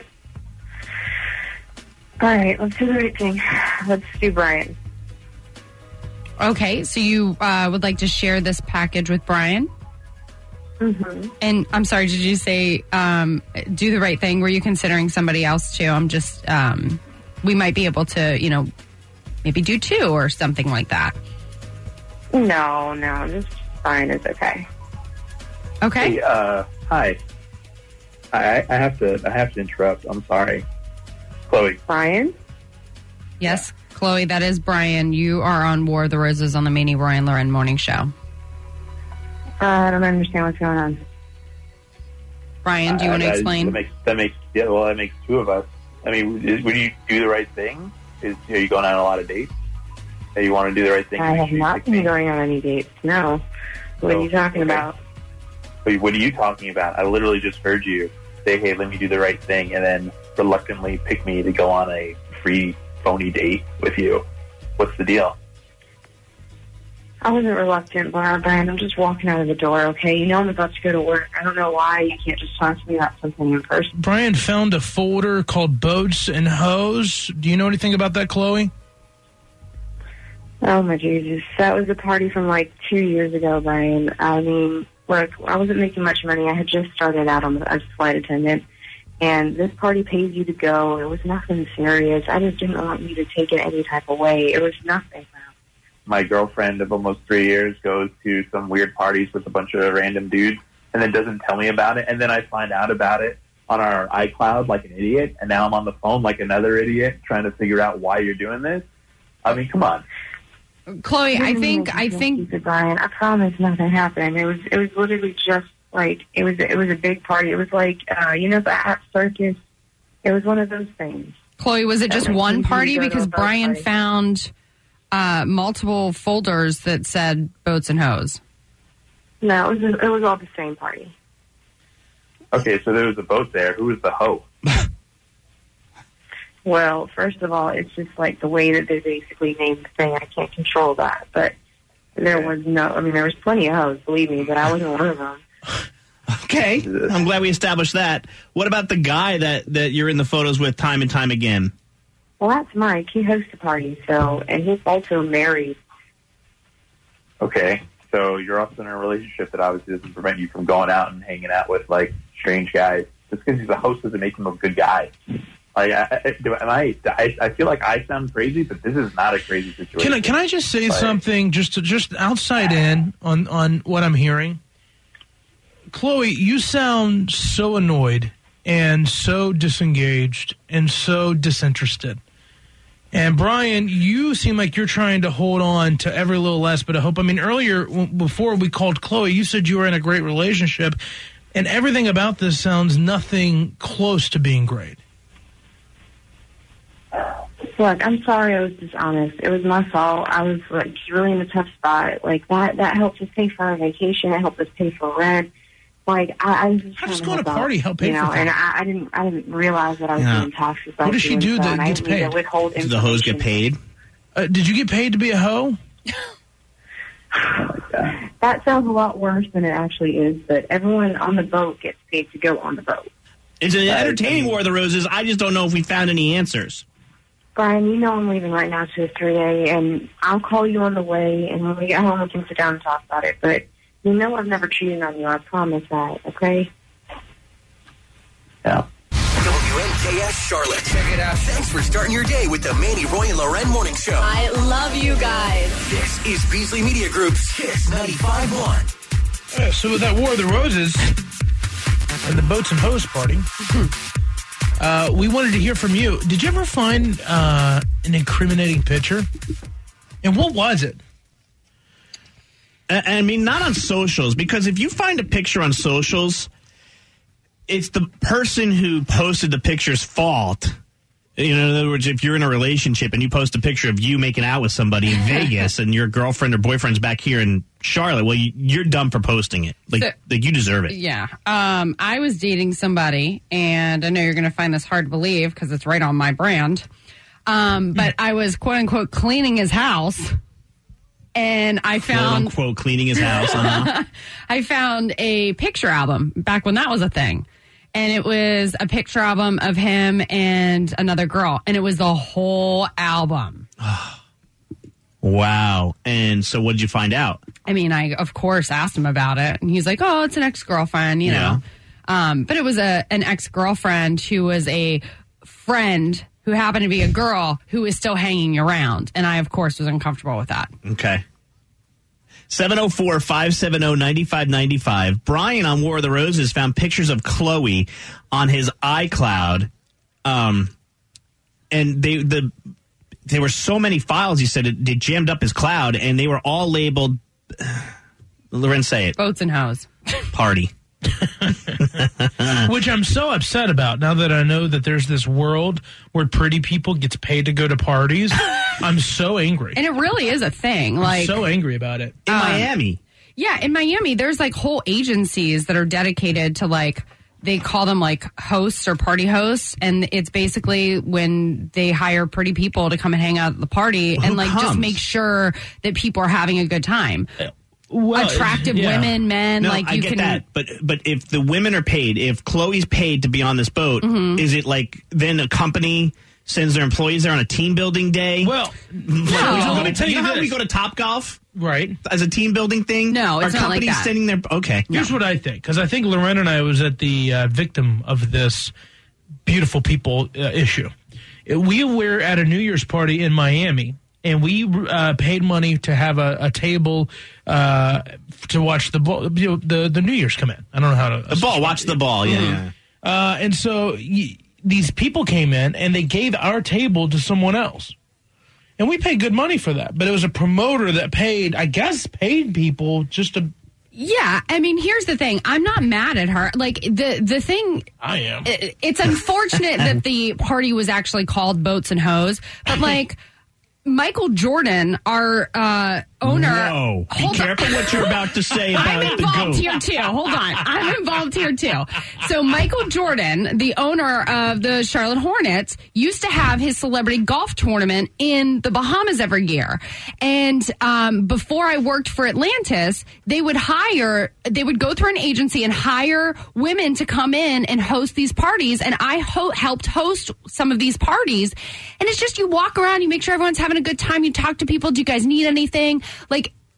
all right, let's do the right thing. Let's do Brian. Okay, so you uh, would like to share this package with Brian? Mm-hmm. And I'm sorry, did you say um, do the right thing? Were you considering somebody else too? I'm just, um, we might be able to, you know, maybe do two or something like that. No, no, just Brian is okay. Okay. Hey, uh, hi. I, I have to. I have to interrupt. I'm sorry, Chloe. Brian. Yes, Chloe, that is Brian. You are on War of the Roses on the Manny Roy and Lauren Morning Show. Uh, I don't understand what's going on. Brian, do you Uh, want to that- explain? That makes, that makes yeah. Well, that makes two of us. I mean, is, would you do the right thing? Is are you going on a lot of dates? That you want to do the right thing? I Make have sure you not pick been me? going on any dates. No. What Oh, are you talking okay. about? Wait, what are you talking about? I literally just heard you say, "Hey, let me do the right thing," and then reluctantly pick me to go on a free phony date with you. What's the deal? I wasn't reluctant, Bar- Brian. I'm just walking out of the door, okay? You know I'm about to go to work. I don't know why you can't just talk to me about something in person. Brian found a folder called Boats and Hose. Do you know anything about that, Chloe? Oh, my Jesus. That was a party from like two years ago, Brian. I mean, look, I wasn't making much money. I had just started out on the, as a flight attendant, and this party pays you to go. It was nothing serious. I just didn't want you to take it any type of way. It was nothing. My girlfriend of almost three years goes to some weird parties with a bunch of random dudes and then doesn't tell me about it. And then I find out about it on our iCloud like an idiot. And now I'm on the phone like another idiot trying to figure out why you're doing this. I mean, come on. Chloe, I think, I think, Stupid, Brian. I promise nothing happened. It was, it was literally just like it was. It was a big party. It was like uh, you know the App Circus. It was one of those things. Chloe, was it just That one makes me party? go to Because a boat Brian party. found uh, multiple folders that said Boats and Hose. No, it was. It was all the same party. Okay, so there was a boat there. Who was the hoe? Well, first of all, it's just like the way that they basically named the thing. I can't control that, but there was no. I mean, there was plenty of hoes, believe me, but I wasn't one of them. Okay, I'm glad we established that. What about the guy that, that you're in the photos with time and time again? Well, that's Mike. He hosts a party, so and he's also married. Okay, so you're also in a relationship that obviously doesn't prevent you from going out and hanging out with like strange guys. Just because he's a host doesn't make him a good guy. Like, I, I, do- am I, I, I feel like I sound crazy, but this is not a crazy situation. Can I, can I just say Like- something just to, just outside in on, on what I'm hearing? Chloe, you sound so annoyed and so disengaged and so disinterested. And Brian, you seem like you're trying to hold on to every little last bit of hope. I mean, earlier, w- before we called Chloe, you said you were in a great relationship, and everything about this sounds nothing close to being great. Look, I'm sorry I was dishonest. It was my fault. I was like really in a tough spot. Like that that helped us pay for our vacation. It helped us pay for rent. Like I, I was just How trying does to going help to out, party help pay you know, for and things? I, I didn't I didn't realize that I was Yeah. being toxic. What does she do that I gets didn't mean to paid? withhold Do the hoes get paid? Uh, did you get paid to be a hoe? That sounds a lot worse than it actually is, but everyone on the boat gets paid to go on the boat. It's an entertaining War of the Roses. I just don't know if we found any answers. Brian, you know I'm leaving right now to a three A, and I'll call you on the way, and when we get home we can sit down and talk about it. But you know I've never cheated on you. I promise that, okay? Yeah. W N K S Charlotte. Check it out. Thanks for starting your day with the Mandy, Roy, and Loren Morning Show. I love you guys. This is Beasley Media Group's Kiss ninety-five point one. Uh, so with that War of the Roses and the Boats and Hose party, uh, we wanted to hear from you. Did you ever find uh, an incriminating picture? And what was it? I, I mean, not on socials, because if you find a picture on socials, it's the person who posted the picture's fault. You know, in other words, if you're in a relationship and you post a picture of you making out with somebody in Vegas and your girlfriend or boyfriend's back here in Charlotte, well, you, you're dumb for posting it. Like, So- like you deserve it. Yeah. Um, I was dating somebody, and I know you're going to find this hard to believe because it's right on my brand. Um, but I was, quote unquote, cleaning his house, and I Quote found unquote cleaning his house. Uh-huh. I found a picture album back when that was a thing. And it was a picture album of him and another girl. And it was the whole album. Wow. And so what did you find out? I mean, I, of course, asked him about it. And he's like, oh, it's an ex-girlfriend, you Yeah. know. Um, but it was a an ex-girlfriend who was a friend who happened to be a girl who was still hanging around. And I, of course, was uncomfortable with that. Okay. seven oh four, five seven oh, nine five nine five. Brian on War of the Roses found pictures of Chloe on his iCloud. Um, and they the there were so many files, he said, it, they jammed up his cloud, and they were all labeled, Loren, say it. Boats and hoes. Party. Which I'm so upset about now that I know that there's this world where pretty people gets paid to go to parties. I'm so angry. And it really is a thing. Like I'm so angry about it. In Um, Miami. Yeah, in Miami, there's like whole agencies that are dedicated to like, they call them like hosts or party hosts. And it's basically when they hire pretty people to come and hang out at the party and like just comes? make sure that people are having a good time. Well, Attractive yeah. women, men, No, like I you get can. that, but but if the women are paid, if Chloe's paid to be on this boat, Mhm. is it like then a company sends their employees there on a team building day? Well, like, no. we go Let me to, tell you you know how this. we go to Topgolf Right. as a team building thing? No, it's Are not like companies that. sending their okay? Here's what I think, because I think Loren and I was at the uh, victim of this beautiful people uh, issue. Uh, We were at a New Year's party in Miami, and we uh, paid money to have a, a table uh, to watch the ball, you know, the the New Year's come in. I don't know how to The ball, watch the ball, yeah. Mhm. Uh, and so y- these people came in, and they gave our table to someone else. And we paid good money for that. But it was a promoter that paid, I guess, paid people just to... Yeah, I mean, here's the thing. I'm not mad at her. Like the the thing. I am. It, it's unfortunate that the party was actually called Boats and Hoes, but like Michael Jordan, our uh, owner. No, be Hold on. careful what you're about to say about I'm the involved goat. here too. Hold on. I'm involved here too. So Michael Jordan, the owner of the Charlotte Hornets, used to have his celebrity golf tournament in the Bahamas every year. And um, before I worked for Atlantis, they would hire, they would go through an agency and hire women to come in and host these parties. And I ho- helped host some of these parties. And it's just you walk around, you make sure everyone's having a good time, you talk to people. Do you guys need anything? Like,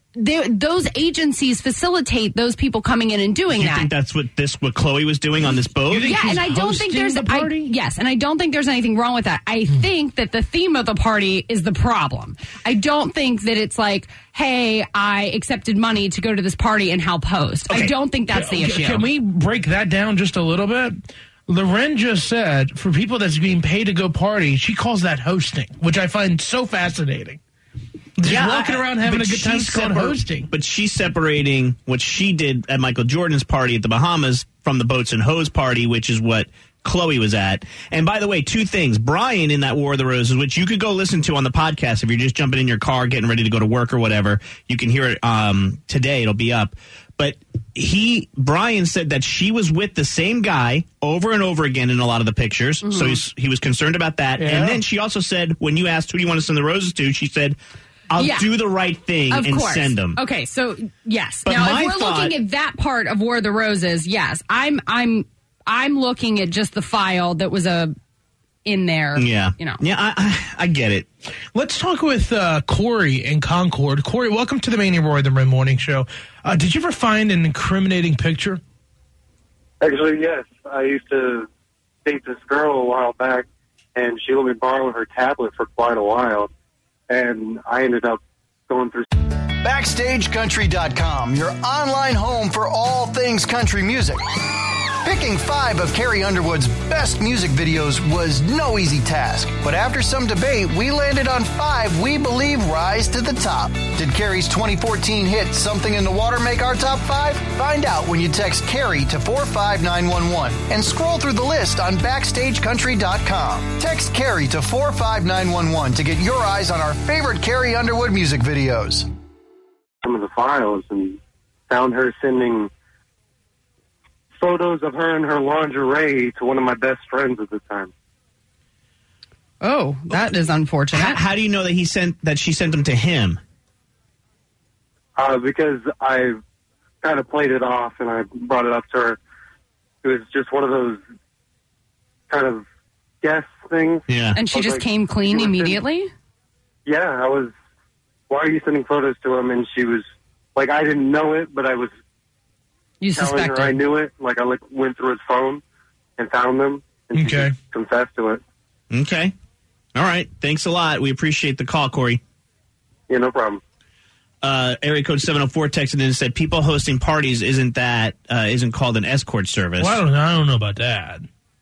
they, those agencies facilitate those people coming in and doing You that. think that's what this what Chloe was doing on this boat? Yeah, and I don't think there's the I, party? yes, and I don't think there's anything wrong with that. I think that the theme of the party is the problem. I don't think that it's like, hey, I accepted money to go to this party and help host. I Okay. don't think that's the Can- issue. Can we break that down just a little bit? Loren just said, for people that's being paid to go party, she calls that hosting, which I find so fascinating. Just walking I- around having a but good time she's is called separ- hosting. But she's separating what she did at Michael Jordan's party at the Bahamas from the Boats and Hose party, which is what Chloe was at. And by the way, two things. Brian in that War of the Roses, which you could go listen to on the podcast if you're just jumping in your car, getting ready to go to work or whatever. You can hear it um, today. It'll be up. But he, Brian said that she was with the same guy over and over again in a lot of the pictures. Mm-hmm. So he's, he was concerned about that. Yeah. And then she also said, when you asked who do you want to send the roses to, she said, I'll Yeah. do the right thing Of and course. send them. Okay, so yes. But now, my if we're thought- looking at that part of War of the Roses, yes, I'm, I'm, I'm looking at just the file that was a in there. Yeah. you know. Yeah, I, I, I get it. Let's talk with uh, Corey in Concord. Corey, welcome to the Mania Roy the Rim Morning Show. Uh, did you ever find an incriminating picture? Actually, yes. I used to date this girl a while back, and she let me borrow her tablet for quite a while, and I ended up going through... Backstage Country dot com, your online home for all things country music. Picking five of Carrie Underwood's best music videos was no easy task, but after some debate, we landed on five we believe rise to the top. Did Carrie's twenty fourteen hit Something in the Water make our top five? Find out when you text Carrie to four five nine one one and scroll through the list on Backstage Country dot com. Text Carrie to four five nine one one to get your eyes on our favorite Carrie Underwood music videos. some of the files and found her sending photos of her in her lingerie to one of my best friends at the time. Oh, that is unfortunate. How, how do you know that he sent that she sent them to him? Uh, because I kind of played it off and I brought it up to her. It was just one of those kind of guess things. Yeah. And she I was just like, came clean "You were immediately? sending-" Yeah, I was, why are you sending photos to him? And she was, like, I didn't know it, but I was You telling suspected. her I knew it. Like, I like went through his phone and found them. And she Okay. just confessed to it. Okay. All right. Thanks a lot. We appreciate the call, Corey. Yeah, no problem. Uh, area code seven oh four texted in and said, people hosting parties isn't that, uh, isn't called an escort service. Well, I don't know. I don't know about that.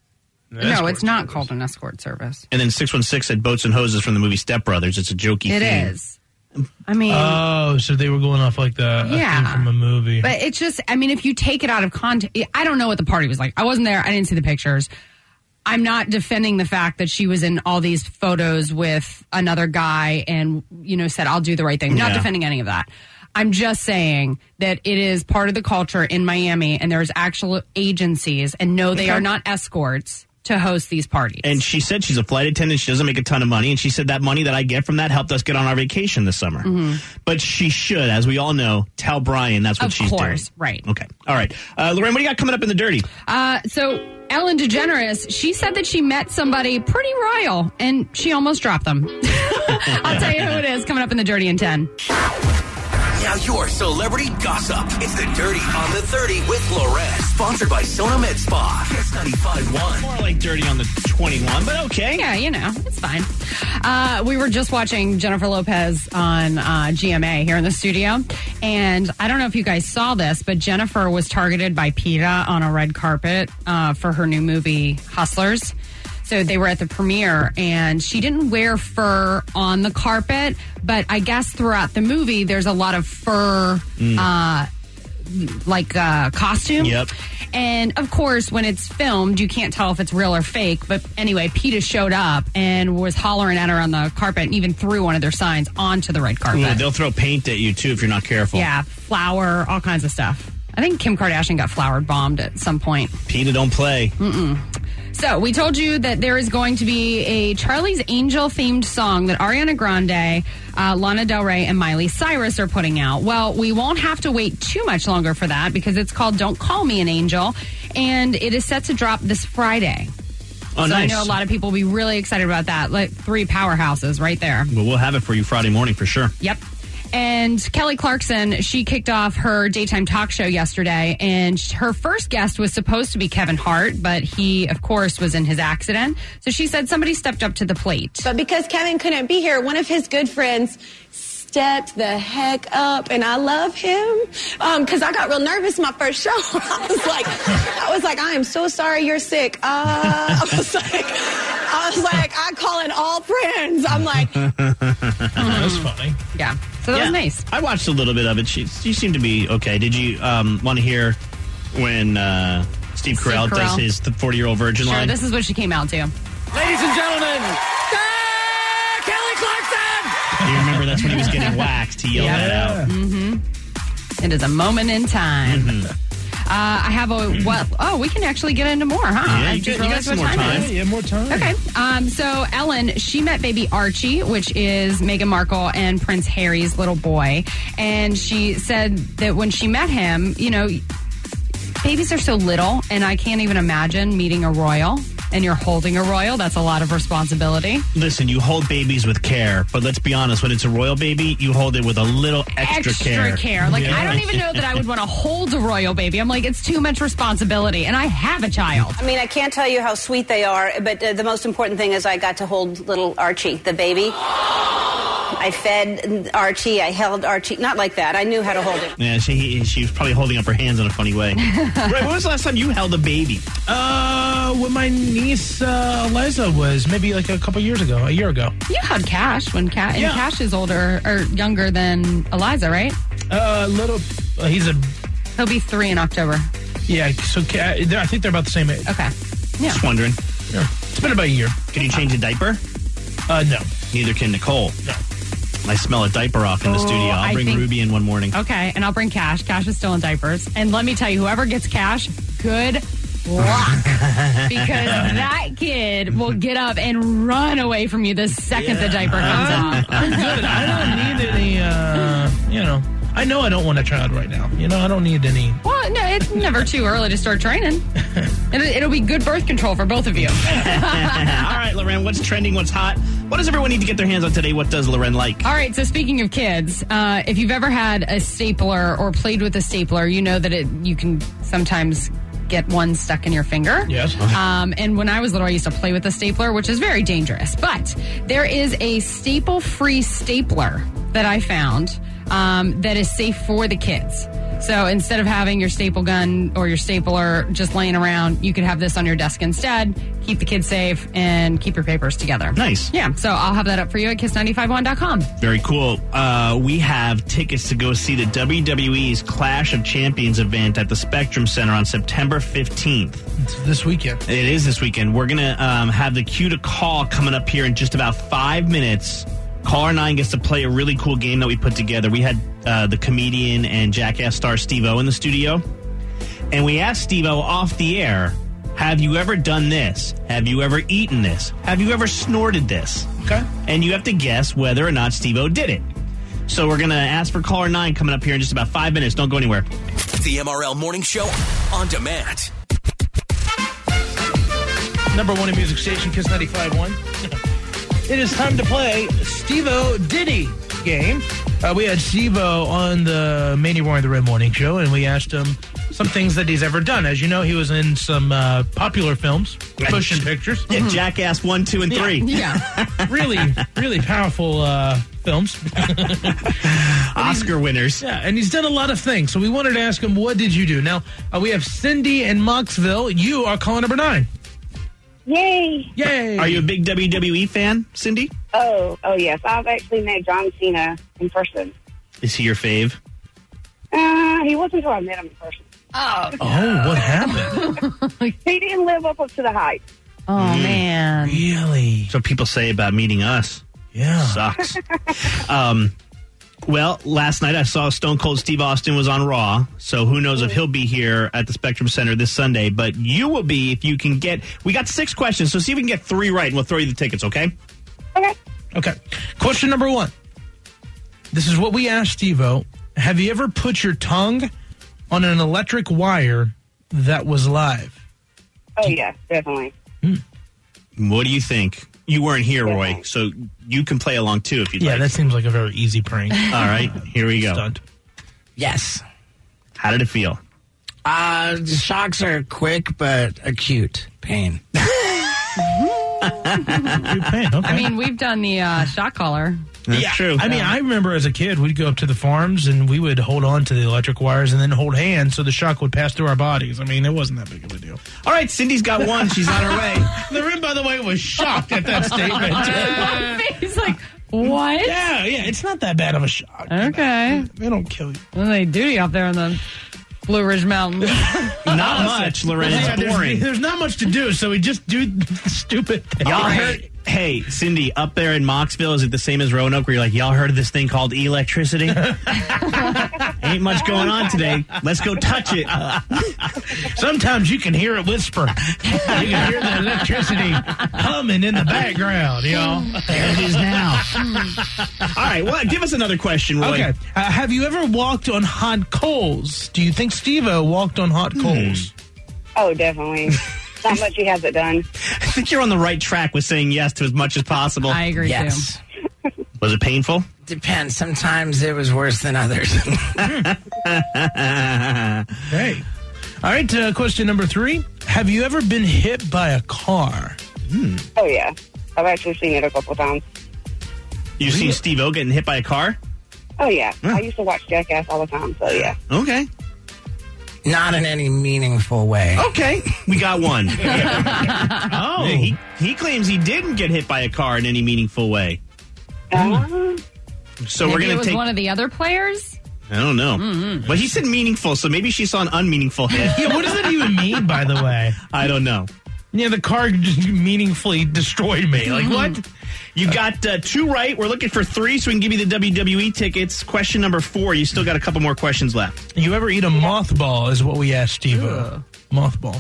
No, it's not called an escort service. And then six one six said boats and hoses from the movie Step Brothers. It's a jokey It thing. is. I mean, Oh, so they were going off like the a Yeah. thing from a movie. but it's just, I mean, if you take it out of context, I don't know what the party was like. I wasn't there. I didn't see the pictures. I'm not defending the fact that she was in all these photos with another guy and, you know, said, I'll do the right thing. I'm not Yeah. defending any of that. I'm just saying that it is part of the culture in Miami and there's actual agencies, and no, they Okay. are not escorts to host these parties. And she said she's a flight attendant. She doesn't make a ton of money. And she said that money that I get from that helped us get on our vacation this summer. Mhm. But she should, as we all know, tell Brian that's what Of she's course, doing. right. Okay. All right. Uh, Lorraine, what do you got coming up in the dirty? Uh, so Ellen DeGeneres, she said that she met somebody pretty royal and she almost dropped them. I'll tell you who it is coming up in the Dirty in ten. Now your celebrity gossip. It's the Dirty on the thirty with Lorette. Sponsored by Sona Med Spa. Kiss ninety-five point one. More like Dirty on the twenty-one, but okay. Yeah, you know, it's fine. Uh, we were just watching Jennifer Lopez on uh, G M A here in the studio. And I don't know if you guys saw this, but Jennifer was targeted by PETA on a red carpet uh, for her new movie, Hustlers. So they were at the premiere, and she didn't wear fur on the carpet, but I guess throughout the movie, there's a lot of fur, Mm. uh, like uh, costume. Yep. And of course, when it's filmed, you can't tell if it's real or fake. But anyway, PETA showed up and was hollering at her on the carpet and even threw one of their signs onto the red carpet. Ooh, they'll throw paint at you, too, if you're not careful. Yeah, flour, all kinds of stuff. I think Kim Kardashian got flour bombed at some point. PETA don't play. Mm-mm. So we told you that there is going to be a Charlie's Angel themed song that Ariana Grande, uh, Lana Del Rey, and Miley Cyrus are putting out. Well, we won't have to wait too much longer for that because it's called Don't Call Me an Angel, and it is set to drop this Friday. Oh, so nice. I know a lot of people will be really excited about that. Like three powerhouses right there. Well, we'll have it for you Friday morning for sure. Yep. And Kelly Clarkson, she kicked off her daytime talk show yesterday, and her first guest was supposed to be Kevin Hart, but he, of course, was in his accident. So she said somebody stepped up to the plate. But because Kevin couldn't be here, one of his good friends stepped the heck up, and I love him because um, I got real nervous my first show. I was like, I was like, I am so sorry you're sick. Uh, I was like, I was like, I call in all friends. I'm like, that was funny. Yeah, so that Yeah. was nice. I watched a little bit of it. She, she seemed to be okay. Did you um, want to hear when uh, Steve Steve Carell, does Carell. his forty-year-old virgin Sure, line? this is what she came out to. Ladies and gentlemen, Kelly Clarkson! You remember that's when he was getting waxed. He yelled that out. Mm-hmm. It is a moment in time. Mm-hmm. Uh, I have a what? Oh, we can actually get into more, huh? Yeah, I you just got- you realized got some what more time. it is. Yeah, more time. Okay. Um, so Ellen, she met baby Archie, which is Meghan Markle and Prince Harry's little boy, and she said that when she met him, you know, babies are so little, and I can't even imagine meeting a royal. And you're holding a royal. That's a lot of responsibility. Listen, you hold babies with care, but let's be honest, when it's a royal baby, you hold it with a little extra, care. Like, Yeah. I don't even know that I would want to hold a royal baby. I'm like, it's too much responsibility. And I have a child. I mean, I can't tell you how sweet they are, but uh, the most important thing is I got to hold little Archie, the baby. I fed Archie. I held Archie. Not like that. I knew how to hold him. Yeah, she she was probably holding up her hands in a funny way. Right, when was the last time you held a baby? Uh, when my niece uh, Eliza was maybe like a couple years ago, a year ago. You had Cash when Cash, and Yeah. Cash is older or younger than Eliza, right? Uh, little. Uh, he's a. He'll be three in October. Yeah. So Ca- they're- I think they're about the same age. Okay. Yeah. Just wondering. Yeah. It's been about a year. Can you change a diaper? Uh, no. Neither can Nicole. No. I smell a diaper off in the Oh, studio. I'll I bring think- Ruby in one morning. Okay, and I'll bring Cash. Cash is still in diapers. And let me tell you, whoever gets Cash, good luck. Because that kid will get up and run away from you the second the diaper comes off. I'm good. I don't need any, uh, you know. I know I don't want a child right now. You know, I don't need any. Well, no, it's never too early to start training. It'll, it'll be good birth control for both of you. All right, Loren, what's trending? What's hot? What does everyone need to get their hands on today? What does Loren like? All right, so speaking of kids, uh, if you've ever had a stapler or played with a stapler, you know that it you can sometimes get one stuck in your finger. Yes. Um, and when I was little, I used to play with a stapler, which is very dangerous. But there is a staple-free stapler that I found um, that is safe for the kids. So instead of having your staple gun or your stapler just laying around, you could have this on your desk instead, keep the kids safe, and keep your papers together. Nice. Yeah, so I'll have that up for you at kiss nine five one dot com. Very cool. Uh, we have tickets to go see the W W E's Clash of Champions event at the Spectrum Center on September fifteenth. It's this weekend. It is this weekend. We're going to um, have the cue to call coming up here in just about five minutes. Caller nine gets to play a really cool game that we put together. We had uh, the comedian and Jackass star Steve-O in the studio. And we asked Steve-O off the air, have you ever done this? Have you ever eaten this? Have you ever snorted this? Okay. And you have to guess whether or not Steve-O did it. So we're going to ask for caller nine coming up here in just about five minutes. Don't go anywhere. The M R L Morning Show on demand. Number one in music station, Kiss ninety-five point one. It is time to play Steve-O Diddy game. Uh, we had Steve-O on the Manny Roy the Red Morning Show, and we asked him some things that he's ever done. As you know, he was in some uh, popular films, motion pictures. Yeah, Jackass one, two, and three. Yeah. really, really powerful uh, films. Oscar winners. Yeah, and he's done a lot of things. So we wanted to ask him, what did you do? Now, uh, we have Cindy in Moxville. You are caller number nine. Yay! Yay! Are you a big W W E fan, Cindy? Oh, oh yes. I've actually met John Cena in person. Is he your fave? Uh, he wasn't until I met him in person. Oh, Oh, what happened? He didn't live up, up to the hype. oh man. Really? So people say about meeting us. Yeah. Sucks. um, well, last night I saw Stone Cold Steve Austin was on Raw, so who knows if he'll be here at the Spectrum Center this Sunday, but you will be if you can get, we got six questions, so see if we can get three right, and we'll throw you the tickets, okay? Okay. Okay. Question number one. This is what we asked Steve-O. Have you ever put your tongue on an electric wire that was live? Oh, yes, definitely. What do you think? You weren't here, Roy, so you can play along too if you'd Yeah, like. that seems like a very easy prank. All right, here we go. Stunt. Yes. How did it feel? Uh, the shocks are quick but acute pain. pain. Okay. I mean, we've done the uh, shock collar. That's yeah, true. I mean, I remember as a kid, we'd go up to the farms and we would hold on to the electric wires and then hold hands so the shock would pass through our bodies. I mean, it wasn't that big of a deal. All right, Cindy's got one. She's on her way. Lorraine, by the way, was shocked at that statement. He's like, what? Yeah, yeah, it's not that bad of a shock. Okay. They don't kill you. Well, they duty up there in the Blue Ridge Mountains. Not much, Lorraine. It's Yeah, boring. there's, there's not much to do, so we just do stupid things. Y'all heard? Hey, Cindy, up there in Moxville, is it the same as Roanoke where you're like, y'all heard of this thing called electricity? Ain't much going on today. Let's go touch it. Sometimes you can hear it whisper. You can hear the electricity humming in the background, y'all. There it is now. All right, well, give us another question, Roy. Okay. Uh, have you ever walked on hot coals? Do you think Steve-O walked on hot coals? Oh, definitely. Not much he hasn't done. I think you're on the right track with saying yes to as much as possible. I agree, Yes. too. Was it painful? Depends. Sometimes it was worse than others. Hey. All right, uh, question number three. Have you ever been hit by a car? Hmm. Oh, yeah. I've actually seen it a couple times. You seen Steve-O getting hit by a car? Oh, yeah. Huh. I used to watch Jackass all the time, so yeah. Okay. Not in any meaningful way. Okay. We got one. Oh. Hey, he, he claims he didn't get hit by a car in any meaningful way. Uh, So Maybe we're going it to was take... one of the other players? I don't know. Mm-hmm. But he said meaningful, so maybe she saw an unmeaningful hit. Yeah, what does that even mean, by the way? I don't know. Yeah, the car just meaningfully destroyed me. Like, what? You got uh, two right. We're looking for three, so we can give you the W W E tickets. Question number four. You still got a couple more questions left. You ever eat a mothball is what we asked Steve-O. Mothball.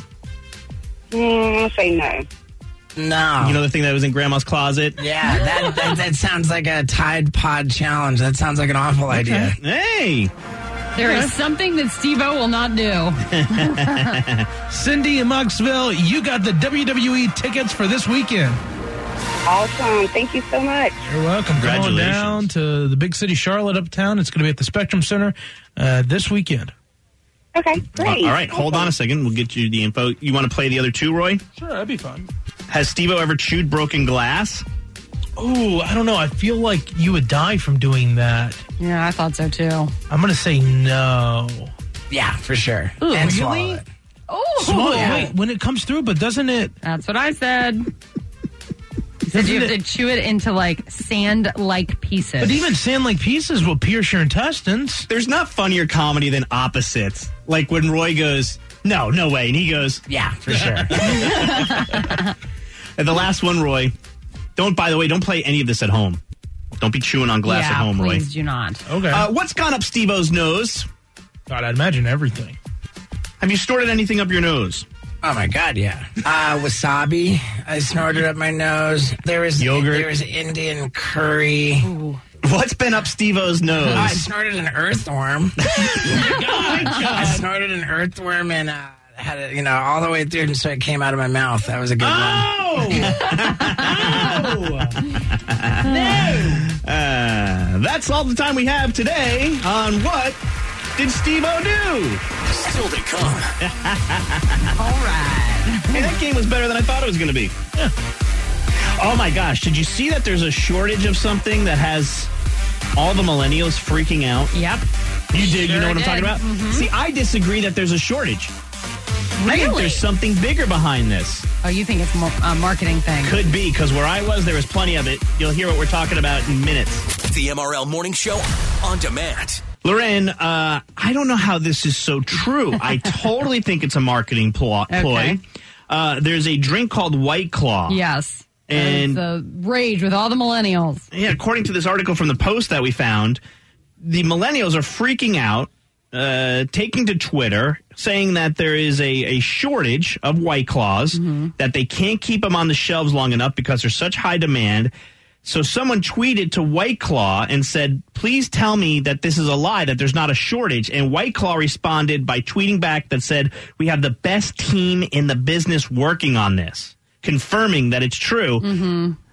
mm, I'll say no. No. You know the thing that was in Grandma's closet? Yeah, that, that that sounds like a Tide Pod challenge. That sounds like an awful idea. Hey! There is something that Steve-O will not do. Cindy in Moxville, you got the W W E tickets for this weekend. Awesome. Thank you so much. You're welcome. Come on Congratulations. down to the big city, Charlotte, uptown. It's going to be at the Spectrum Center uh, this weekend. Okay, great. All right, hold on a second. We'll get you the info. You want to play the other two, Roy? Sure, that'd be fun. Has Steve-O ever chewed broken glass? Oh, I don't know. I feel like you would die from doing that. Yeah, I thought so, too. I'm going to say no. Yeah, for sure. Ooh, and really? swallow it. Oh, Small, wait, when it comes through, but doesn't it? That's what I said. You said you have to chew it into, like, sand-like pieces. But even sand-like pieces will pierce your intestines. There's not funnier comedy than opposites. Like when Roy goes, no, no way. And he goes, Yeah, for sure. and the last one, Roy, don't, by the way, don't play any of this at home. Don't be chewing on glass yeah, at home, Roy. please do not. Okay. Uh, what's gone up Steve-O's nose? God, I'd imagine everything. Have you snorted anything up your nose? Oh my God, yeah. Uh, wasabi. I snorted up my nose. There was Yogurt. There was Indian curry. Ooh. What's been up Steve-O's nose? I snorted an earthworm. I snorted an earthworm and uh, had it, you know, all the way through, and so it came out of my mouth. That was a good Oh! one. No! Uh, that's all the time we have today on What Did Steve-O Do? Still to come. All right. Hey, that game was better than I thought it was going to be. Yeah. Oh my gosh, did you see that there's a shortage of something that has all the millennials freaking out? Yep. You did, you Sure know what I'm did. talking about? Mhm. See, I disagree that there's a shortage. I think Really? there's something bigger behind this. Oh, you think it's a uh, marketing thing? Could be, because where I was, there was plenty of it. You'll hear what we're talking about in minutes. The M R L Morning Show on demand. Loren, uh, I don't know how this is so true. I totally think it's a marketing ploy. Okay. ploy. Uh, there's a drink called White Claw. Yes. And the rage with all the millennials. Yeah, according to this article from the Post that we found, the millennials are freaking out, uh, taking to Twitter, saying that there is a, a shortage of White Claws, Mm-hmm. that they can't keep them on the shelves long enough because there's such high demand. So someone tweeted to White Claw and said, please tell me that this is a lie, that there's not a shortage. And White Claw responded by tweeting back that said, we have the best team in the business working on this, confirming that it's true. Mm-hmm.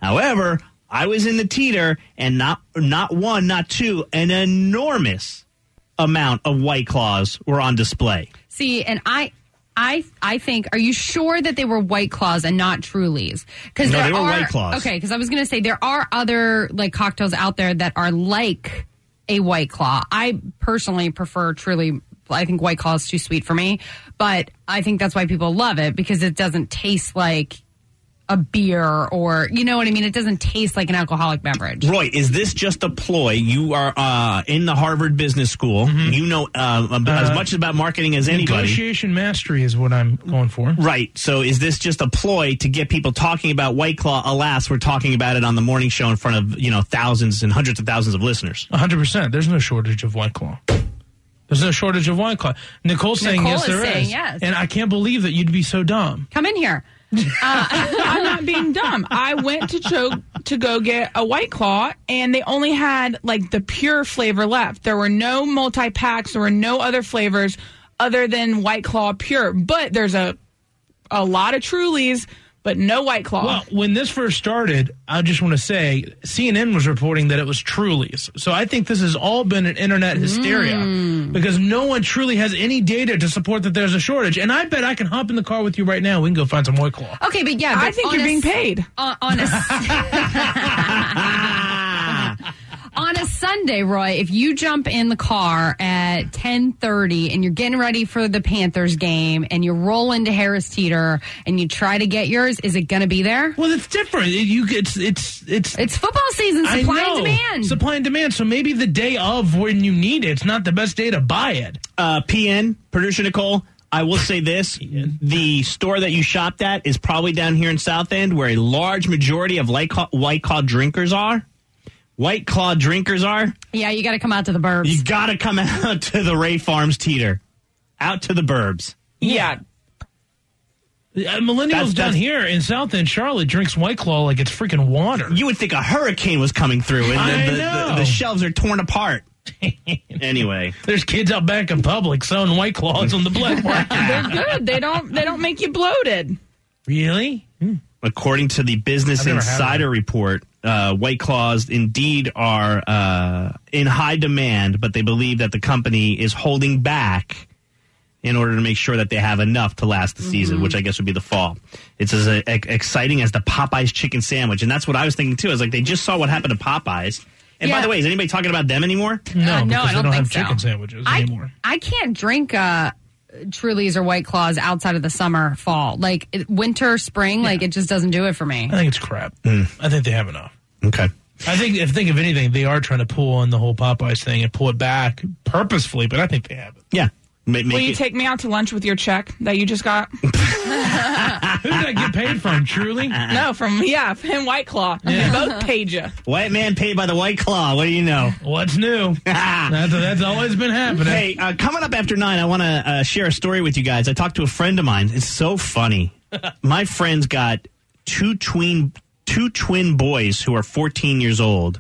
However, I was in the teeter, and not not one, not two, an enormous amount of White Claws were on display. See, and I... I I think, are you sure that they were White Claws and not Trulies? Because No, there they were are, White Claws. Okay, because I was going to say there are other like cocktails out there that are like a White Claw. I personally prefer Truly. I think White Claw is too sweet for me, but I think that's why people love it because it doesn't taste like a beer or, you know what I mean? It doesn't taste like an alcoholic beverage. Roy, is this just a ploy? You are uh, in the Harvard Business School. Mm-hmm. You know uh, as Uh, much about marketing as anybody. Negotiation mastery is what I'm going for. Right. So is this just a ploy to get people talking about White Claw? Alas, we're talking about it on the morning show in front of, you know, thousands and hundreds of thousands of listeners. one hundred percent. There's no shortage of White Claw. There's no shortage of White Claw. Nicole's saying Nicole yes, is there saying is. yes. And I can't believe that you'd be so dumb. Come in here. I'm not being dumb. I went to cho- to go get a White Claw, and they only had like the pure flavor left. There were no multi packs. There were no other flavors other than White Claw pure. But there's a a lot of Trulies, but no White Claw. Well, when this first started, I just want to say C N N was reporting that it was Trulies. So I think this has all been an internet hysteria Mm. because no one truly has any data to support that there's a shortage. And I bet I can hop in the car with you right now. We can go find some White Claw. Okay, but yeah, but I think on you're a being s- paid. Uh, on a on a Sunday, Roy, if you jump in the car at ten thirty and you're getting ready for the Panthers game and you roll into Harris Teeter and you try to get yours, is it going to be there? Well, it's different. It, you it's it's it's it's football season. I Supply and know. demand. Supply and demand. So maybe the day of when you need it, it's not the best day to buy it. Uh, P N, producer Nicole, I will say this. The store that you shopped at is probably down here in South End where a large majority of White Claw, White Claw drinkers are. White Claw drinkers are. Yeah, you got to come out to the burbs. You got to come out to the Ray Farms Teeter. Out to the burbs. Yeah. Uh, millennials That's- down that's- here in South End, Charlotte, drinks White Claw like it's freaking water. You would think a hurricane was coming through, and I the, the, know. the, the shelves are torn apart. Anyway, there's kids out back in public selling White Claws on the black market. They're good. They don't. They don't make you bloated. Really? Hmm. According to the Business I've never had Insider report, uh, White Claws indeed are uh, in high demand, but they believe that the company is holding back in order to make sure that they have enough to last the season, Mm-hmm. which I guess would be the fall. It's as uh, ex- exciting as the Popeyes chicken sandwich, and that's what I was thinking too. I was like, they just saw what happened to Popeyes. And by Yeah. the way, is anybody talking about them anymore? No, Uh, no, because I they don't don't think have so. chicken sandwiches I, anymore. I can't drink uh, Trulies or White Claws outside of the summer, fall. Like it, winter, spring, like it just doesn't do it for me. I think it's crap. I think they have enough. Okay. I think, if think of anything, they are trying to pull on the whole Popeyes thing and pull it back purposefully, but I think they have it. Yeah. Ma- Will make you it- take me out to lunch with your check that you just got? Who did I get paid from? Truly? No, from yeah, from White Claw. They both paid you. White man paid by the White Claw. What do you know? What's new? that's, that's always been happening. Hey, uh, coming up after nine, I want to uh, share a story with you guys. I talked to a friend of mine. It's so funny. My friend's got two twin two twin boys who are fourteen years old,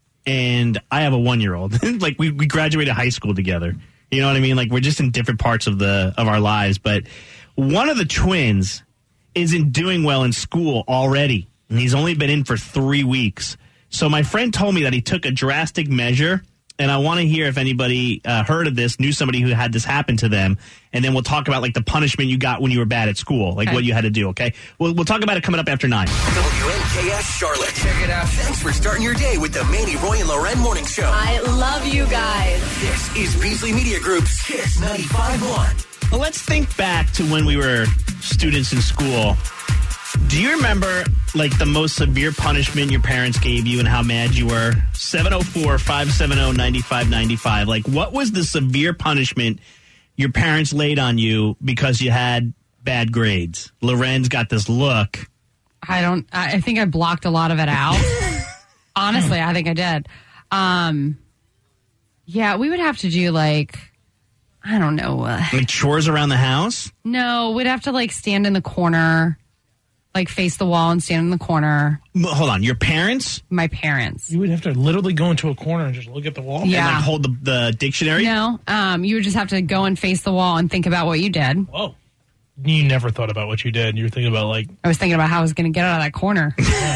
and I have a one year old. Like we we graduated high school together. You know what I mean? Like we're just in different parts of the of our lives. But one of the twins isn't doing well in school already, and he's only been in for three weeks. So my friend told me that he took a drastic measure, and I want to hear if anybody uh, heard of this, knew somebody who had this happen to them, and then we'll talk about like the punishment you got when you were bad at school, like Okay. what you had to do. Okay, we'll we'll talk about it coming up after nine. W N K S Charlotte. Check it out. Thanks for starting your day with the Manny, Roy, and Loren Morning Show. I love you guys. This is Beasley Media Group's Kiss ninety-five point one. Well, let's think back to when we were students in school. Do you remember, like, the most severe punishment your parents gave you and how mad you were? seven oh four, five seven oh, nine five nine five. Like, what was the severe punishment your parents laid on you because you had bad grades? Loren's got this look. I don't. I I think I blocked a lot of it out. Honestly, I think I did. Um, yeah, we would have to do like I don't know. Uh, Like, chores around the house? no, we'd have to like stand in the corner, like face the wall and stand in the corner. Well, hold on. Your parents? My parents. You would have to literally go into a corner and just look at the wall? Yeah. And, like, hold the, the dictionary? No, um, you would just have to go and face the wall and think about what you did. Whoa. You never thought about what you did. You were thinking about, like... I was thinking about how I was going to get out of that corner.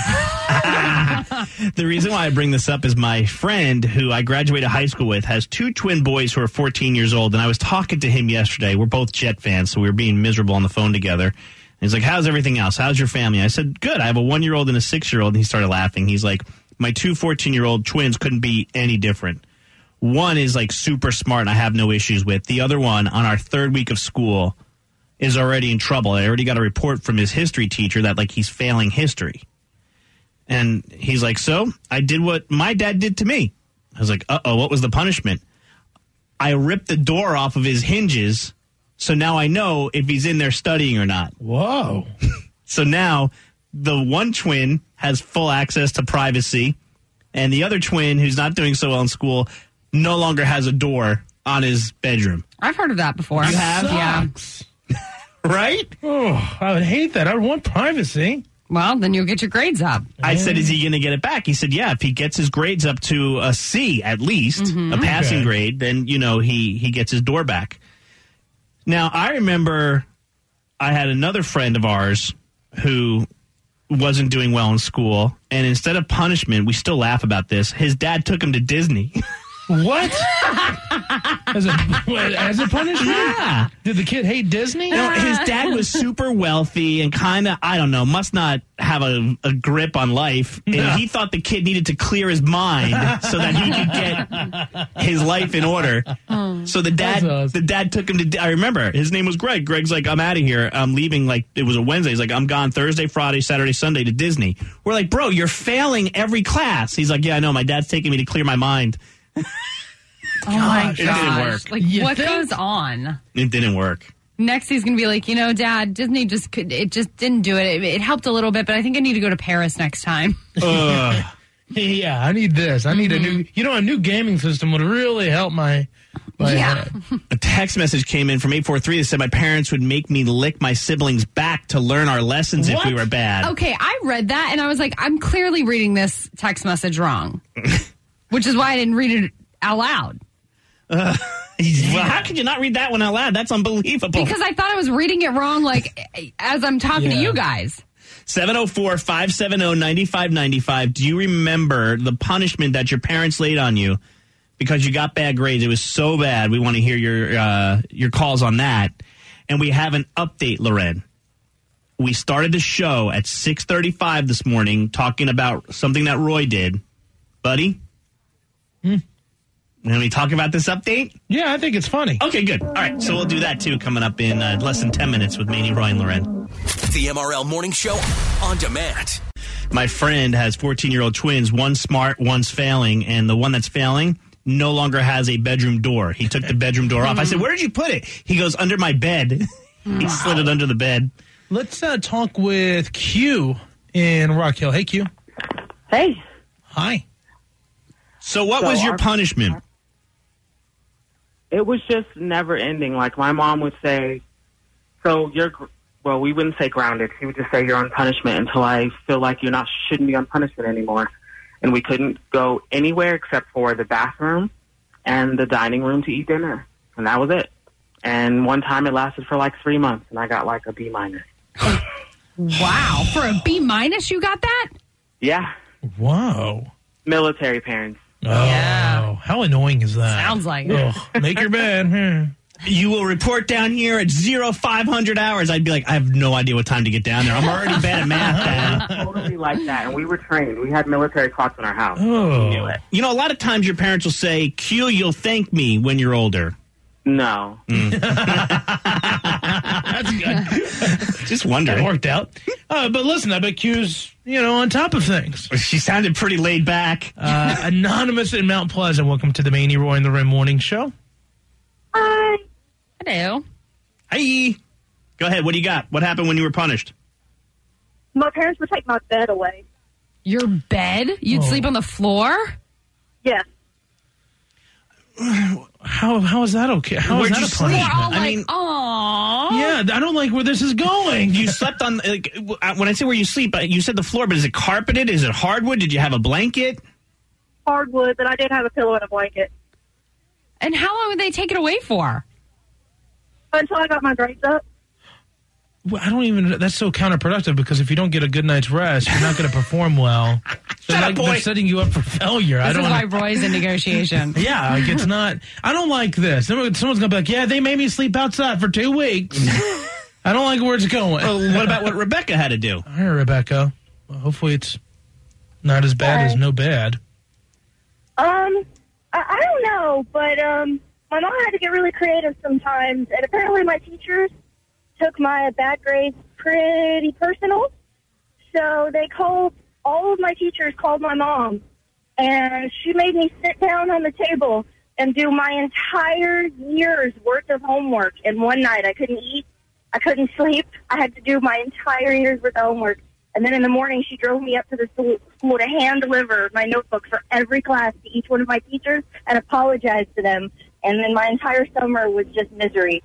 The reason why I bring this up is my friend who I graduated high school with has two twin boys who are fourteen years old, and I was talking to him yesterday. We're both Jet fans, so we were being miserable on the phone together. And he's like, how's everything else? How's your family? I said, good. I have a one-year-old and a six-year-old, and he started laughing. He's like, my two fourteen-year-old twins couldn't be any different. One is like super smart and I have no issues with. The other one, on our third week of school, is already in trouble. I already got a report from his history teacher that like he's failing history. And he's like, so I did what my dad did to me. I was like, uh-oh, what was the punishment? I ripped the door off of his hinges, so now I know if he's in there studying or not. Whoa. So now the one twin has full access to privacy, and the other twin, who's not doing so well in school, no longer has a door on his bedroom. I've heard of that before. You have? Sucks. Yeah. Right? Oh, I would hate that. I would want privacy. Well, then you'll get your grades up. I said, is he going to get it back? He said, yeah, if he gets his grades up to a C at least, Mm-hmm. a passing Okay. grade, then, you know, he, he gets his door back. Now, I remember I had another friend of ours who wasn't doing well in school, and instead of punishment, we still laugh about this, his dad took him to Disney. What? As a, as a punishment? Yeah. Did the kid hate Disney? No, his dad was super wealthy and kind of, I don't know, must not have a, a grip on life. And No. he thought the kid needed to clear his mind so that he could get his life in order. So the dad, the dad took him to, I remember, his name was Greg. Greg's like, I'm out of here. I'm leaving, like, it was a Wednesday. He's like, I'm gone Thursday, Friday, Saturday, Sunday to Disney. We're like, bro, you're failing every class. He's like, yeah, I know. My dad's taking me to clear my mind. Oh my It didn't gosh. work. Like, You what think? goes on? It didn't work. Next, he's going to be like, you know, Dad, Disney just could, it just didn't do it. it. It helped a little bit, but I think I need to go to Paris next time. Ugh. Yeah, I need this. I need Mm-hmm. a new, you know, a new gaming system would really help my, my Yeah. head. A text message came in from eight four three that said my parents would make me lick my siblings' back to learn our lessons if we What? were bad. Okay, I read that and I was like, I'm clearly reading this text message wrong, which is why I didn't read it out loud. Uh, well, how could you not read that one out loud? That's unbelievable. Because I thought I was reading it wrong, like, as I'm talking to Yeah. you guys. seven oh four, five seven oh, nine five nine five. Do you remember the punishment that your parents laid on you because you got bad grades? It was so bad. We want to hear your uh, your calls on that. And we have an update, Loren. We started the show at six thirty-five this morning talking about something that Roy did. Buddy? Hmm. Can we talk about this update? Yeah, I think it's funny. Okay, good. All right, so we'll do that, too, coming up in uh, less than ten minutes with Manny, Roy, and Loren. The M R L Morning Show on demand. My friend has fourteen-year-old twins. One's smart, one's failing, and the one that's failing no longer has a bedroom door. He took the bedroom door off. I said, where did you put it? He goes, under my bed. He slid it under the bed. Let's uh, talk with Q in Rock Hill. Hey, Q. Hey. Hi. So what So was your our- punishment? It was just never ending. Like my mom would say, so you're, gr- well, we wouldn't say grounded. She would just say you're on punishment until I feel like you're not, shouldn't be on punishment anymore. And we couldn't go anywhere except for the bathroom and the dining room to eat dinner. And that was it. And one time it lasted for like three months and I got like a B minus. Wow. For a B minus, you got that? Yeah. Wow. Military parents. Oh, yeah. How annoying is that? Sounds like it. Ugh, make your bed. Hmm. You will report down here at zero five hundred hours. I'd be like, I have no idea what time to get down there. I'm already bad at math, Dad. Totally like that. And we were trained. We had military clocks in our house. Oh. We knew it. You know, a lot of times your parents will say, Q, you'll thank me when you're older. No. That's good. Just That wondering. worked out. Uh, but listen, I bet Q's, you know, on top of things. She sounded pretty laid back. Uh, Anonymous in Mount Pleasant, welcome to the Manny, Roy, and the Rim Morning Show. Hi. Hello. Hi. Go ahead. What do you got? What happened when you were punished? My parents would take my bed away. Your bed? You'd Oh. sleep on the floor? Yes. How How is that okay? How is Where'd that you a sleep? punishment? We're all I like, mean- aww. Yeah, I don't like where this is going. You slept on, like, when I say where you sleep, uh, you said the floor, but is it carpeted? Is it hardwood? Did you have a blanket? Hardwood, but I did have a pillow and a blanket. And how long would they take it away for? Until I got my grades up. Well, I don't even. That's so counterproductive because if you don't get a good night's rest, you're not going to perform well. So like, they're setting you up for failure. This I don't is why wanna, Roy's in negotiation. Yeah, like it's not. I don't like this. Someone's going to be like, yeah, they made me sleep outside for two weeks. I don't like where it's going. Well, what about what Rebecca had to do? All right, Rebecca. Well, hopefully it's not as bad Hi. as no bad. Um, I, I don't know, but um, my mom had to get really creative sometimes, and apparently my teachers took my bad grades pretty personal. So they called, all of my teachers called my mom, and she made me sit down on the table and do my entire year's worth of homework in one night. I couldn't eat. I couldn't sleep. I had to do my entire year's worth of homework. And then in the morning, she drove me up to the school to hand deliver my notebook for every class to each one of my teachers and apologize to them. And then my entire summer was just misery.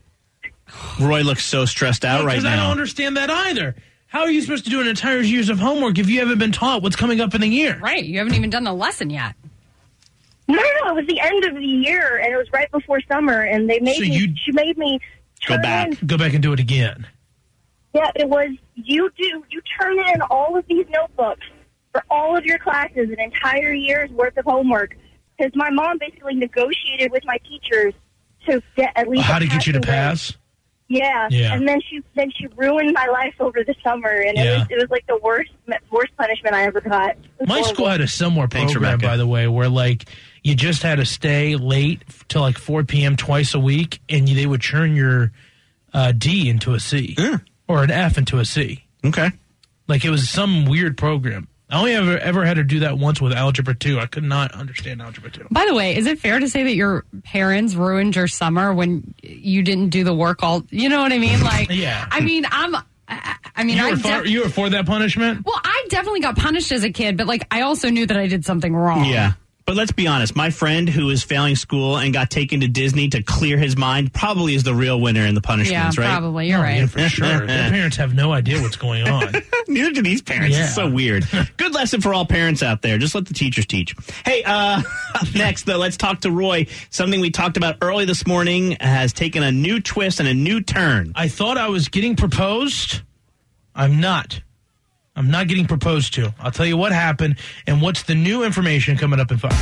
Roy looks so stressed out right Because I don't now. understand that either. How are you supposed to do an entire year's of homework if you haven't been taught what's coming up in the year? Right. You haven't even done the lesson yet. No, no, no. It was the end of the year, and it was right before summer, and they made So me, you- she made me Go turn back. in. Go back and do it again. Yeah, it was, you do, you turn in all of these notebooks for all of your classes, an entire year's worth of homework, because my mom basically negotiated with my teachers to get at least How a to get you to passing grade. pass? Yeah. Yeah. And then she then she ruined my life over the summer, and it Yeah. was it was like the worst worst punishment I ever got. It was My horrible. school had a similar Thanks, program, Rebecca. by the way, where like you just had to stay late till like four p.m. twice a week, and you, they would churn your uh, D into a C or an F into a C. Okay. Like it was some weird program. I only ever ever had to do that once with Algebra two. I could not understand Algebra two. By the way, is it fair to say that your parents ruined your summer when you didn't do the work all, you know what I mean? Like, Yeah. I mean, I'm, I, I mean, you, I were for, def- you were for that punishment? well, I definitely got punished as a kid, but like, I also knew that I did something wrong. Yeah. But let's be honest, my friend who is failing school and got taken to Disney to clear his mind probably is the real winner in the punishments, Yeah, right? probably. You're Oh, right. yeah, for sure. Their parents have no idea what's going on. Neither do these parents. Yeah. It's so weird. Good lesson for all parents out there. Just let the teachers teach. Hey, uh, up next, though, let's talk to Roy. Something we talked about early this morning has taken a new twist and a new turn. I thought I was getting proposed. I'm not. I'm not getting proposed to. I'll tell you what happened and what's the new information coming up in five.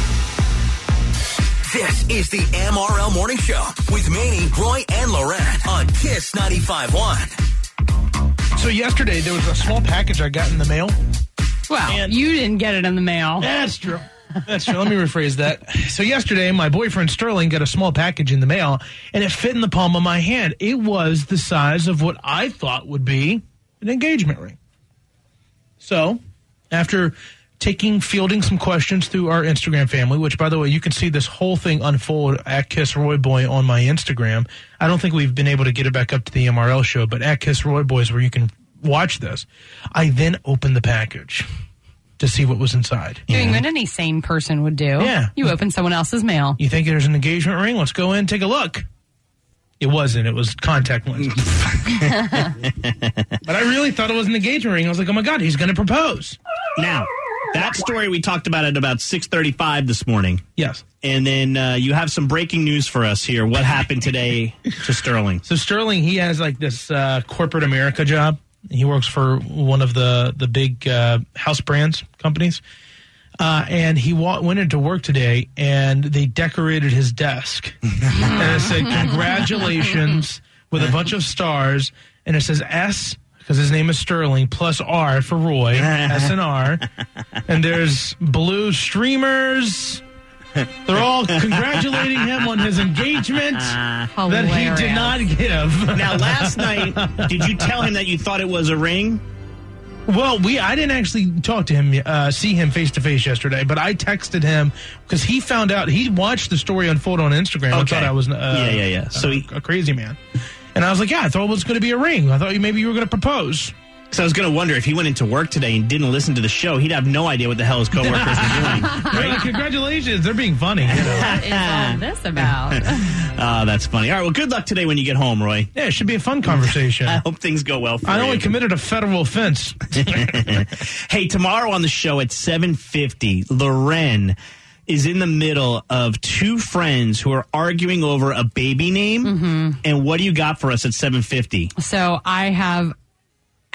This is the M R L Morning Show with Manny, Roy, and Loren on Kiss ninety-five point one. So yesterday there was a small package I got in the mail. Well, you didn't get it in the mail. That's true. That's true. Let me rephrase that. So yesterday, my boyfriend Sterling got a small package in the mail, and it fit in the palm of my hand. It was the size of what I thought would be an engagement ring. So, after taking, fielding some questions through our Instagram family, which, by the way, you can see this whole thing unfold at Kiss Roy Boy on my Instagram. I don't think we've been able to get it back up to the M R L show, but at Kiss Roy Boy is where you can watch this. I then opened the package to see what was inside. Doing what any sane person would do. Yeah. You open someone else's mail. You think there's an engagement ring? Let's go in and take a look. It wasn't. It was contact lenses. But I really thought it was an engagement ring. I was like, oh, my God, he's going to propose. Now, that story we talked about at about six thirty-five this morning. Yes. And then uh, you have some breaking news for us here. What happened today to Sterling? So Sterling, he has like this uh, corporate America job. He works for one of the, the big uh, house brands companies. Uh, and he wa- went into work today, and they decorated his desk. And it said, congratulations, with a bunch of stars. And it says S, because his name is Sterling, plus R for Roy, S and R. And there's blue streamers. They're all congratulating him on his engagement that he did not give. Now, last night, did you tell him that you thought it was a ring? Well, we I didn't actually talk to him, uh, see him face to face yesterday, but I texted him because he found out, he watched the story unfold on Instagram and Okay. thought I was uh, Yeah, yeah, yeah. So a, he- a crazy man. And I was like, yeah, I thought it was going to be a ring. I thought you maybe you were going to propose. Because I was going to wonder if he went into work today and didn't listen to the show, he'd have no idea what the hell his coworkers were doing. Right? Like, congratulations. They're being funny. You know? What is all this about? Oh, that's funny. All right, well, good luck today when you get home, Roy. Yeah, it should be a fun conversation. I hope things go well for I you. only committed a federal offense. Hey, tomorrow on the show at seven fifty, Loren is in the middle of two friends who are arguing over a baby name. Mm-hmm. And what do you got for us at seven fifty? So I have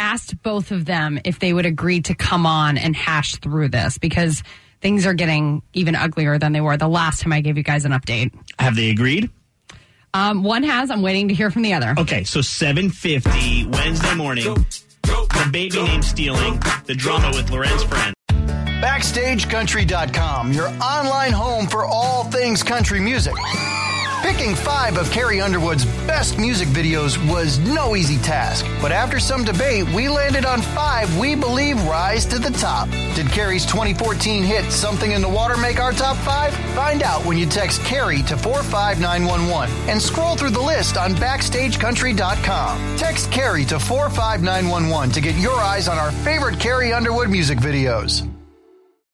asked both of them if they would agree to come on and hash through this because things are getting even uglier than they were the last time I gave you guys an update. Have they agreed? Um, one has. I'm waiting to hear from the other. Okay, so seven fifty Wednesday morning. The baby name stealing. The drama with Loren's friend. Backstage Country dot com, your online home for all things country music. Picking five of Carrie Underwood's best music videos was no easy task, but after some debate, we landed on five we believe rise to the top. Did Carrie's twenty fourteen hit Something in the Water make our top five? Find out when you text Carrie to four five nine one one and scroll through the list on Backstage Country dot com. Text Carrie to four five nine one one to get your eyes on our favorite Carrie Underwood music videos.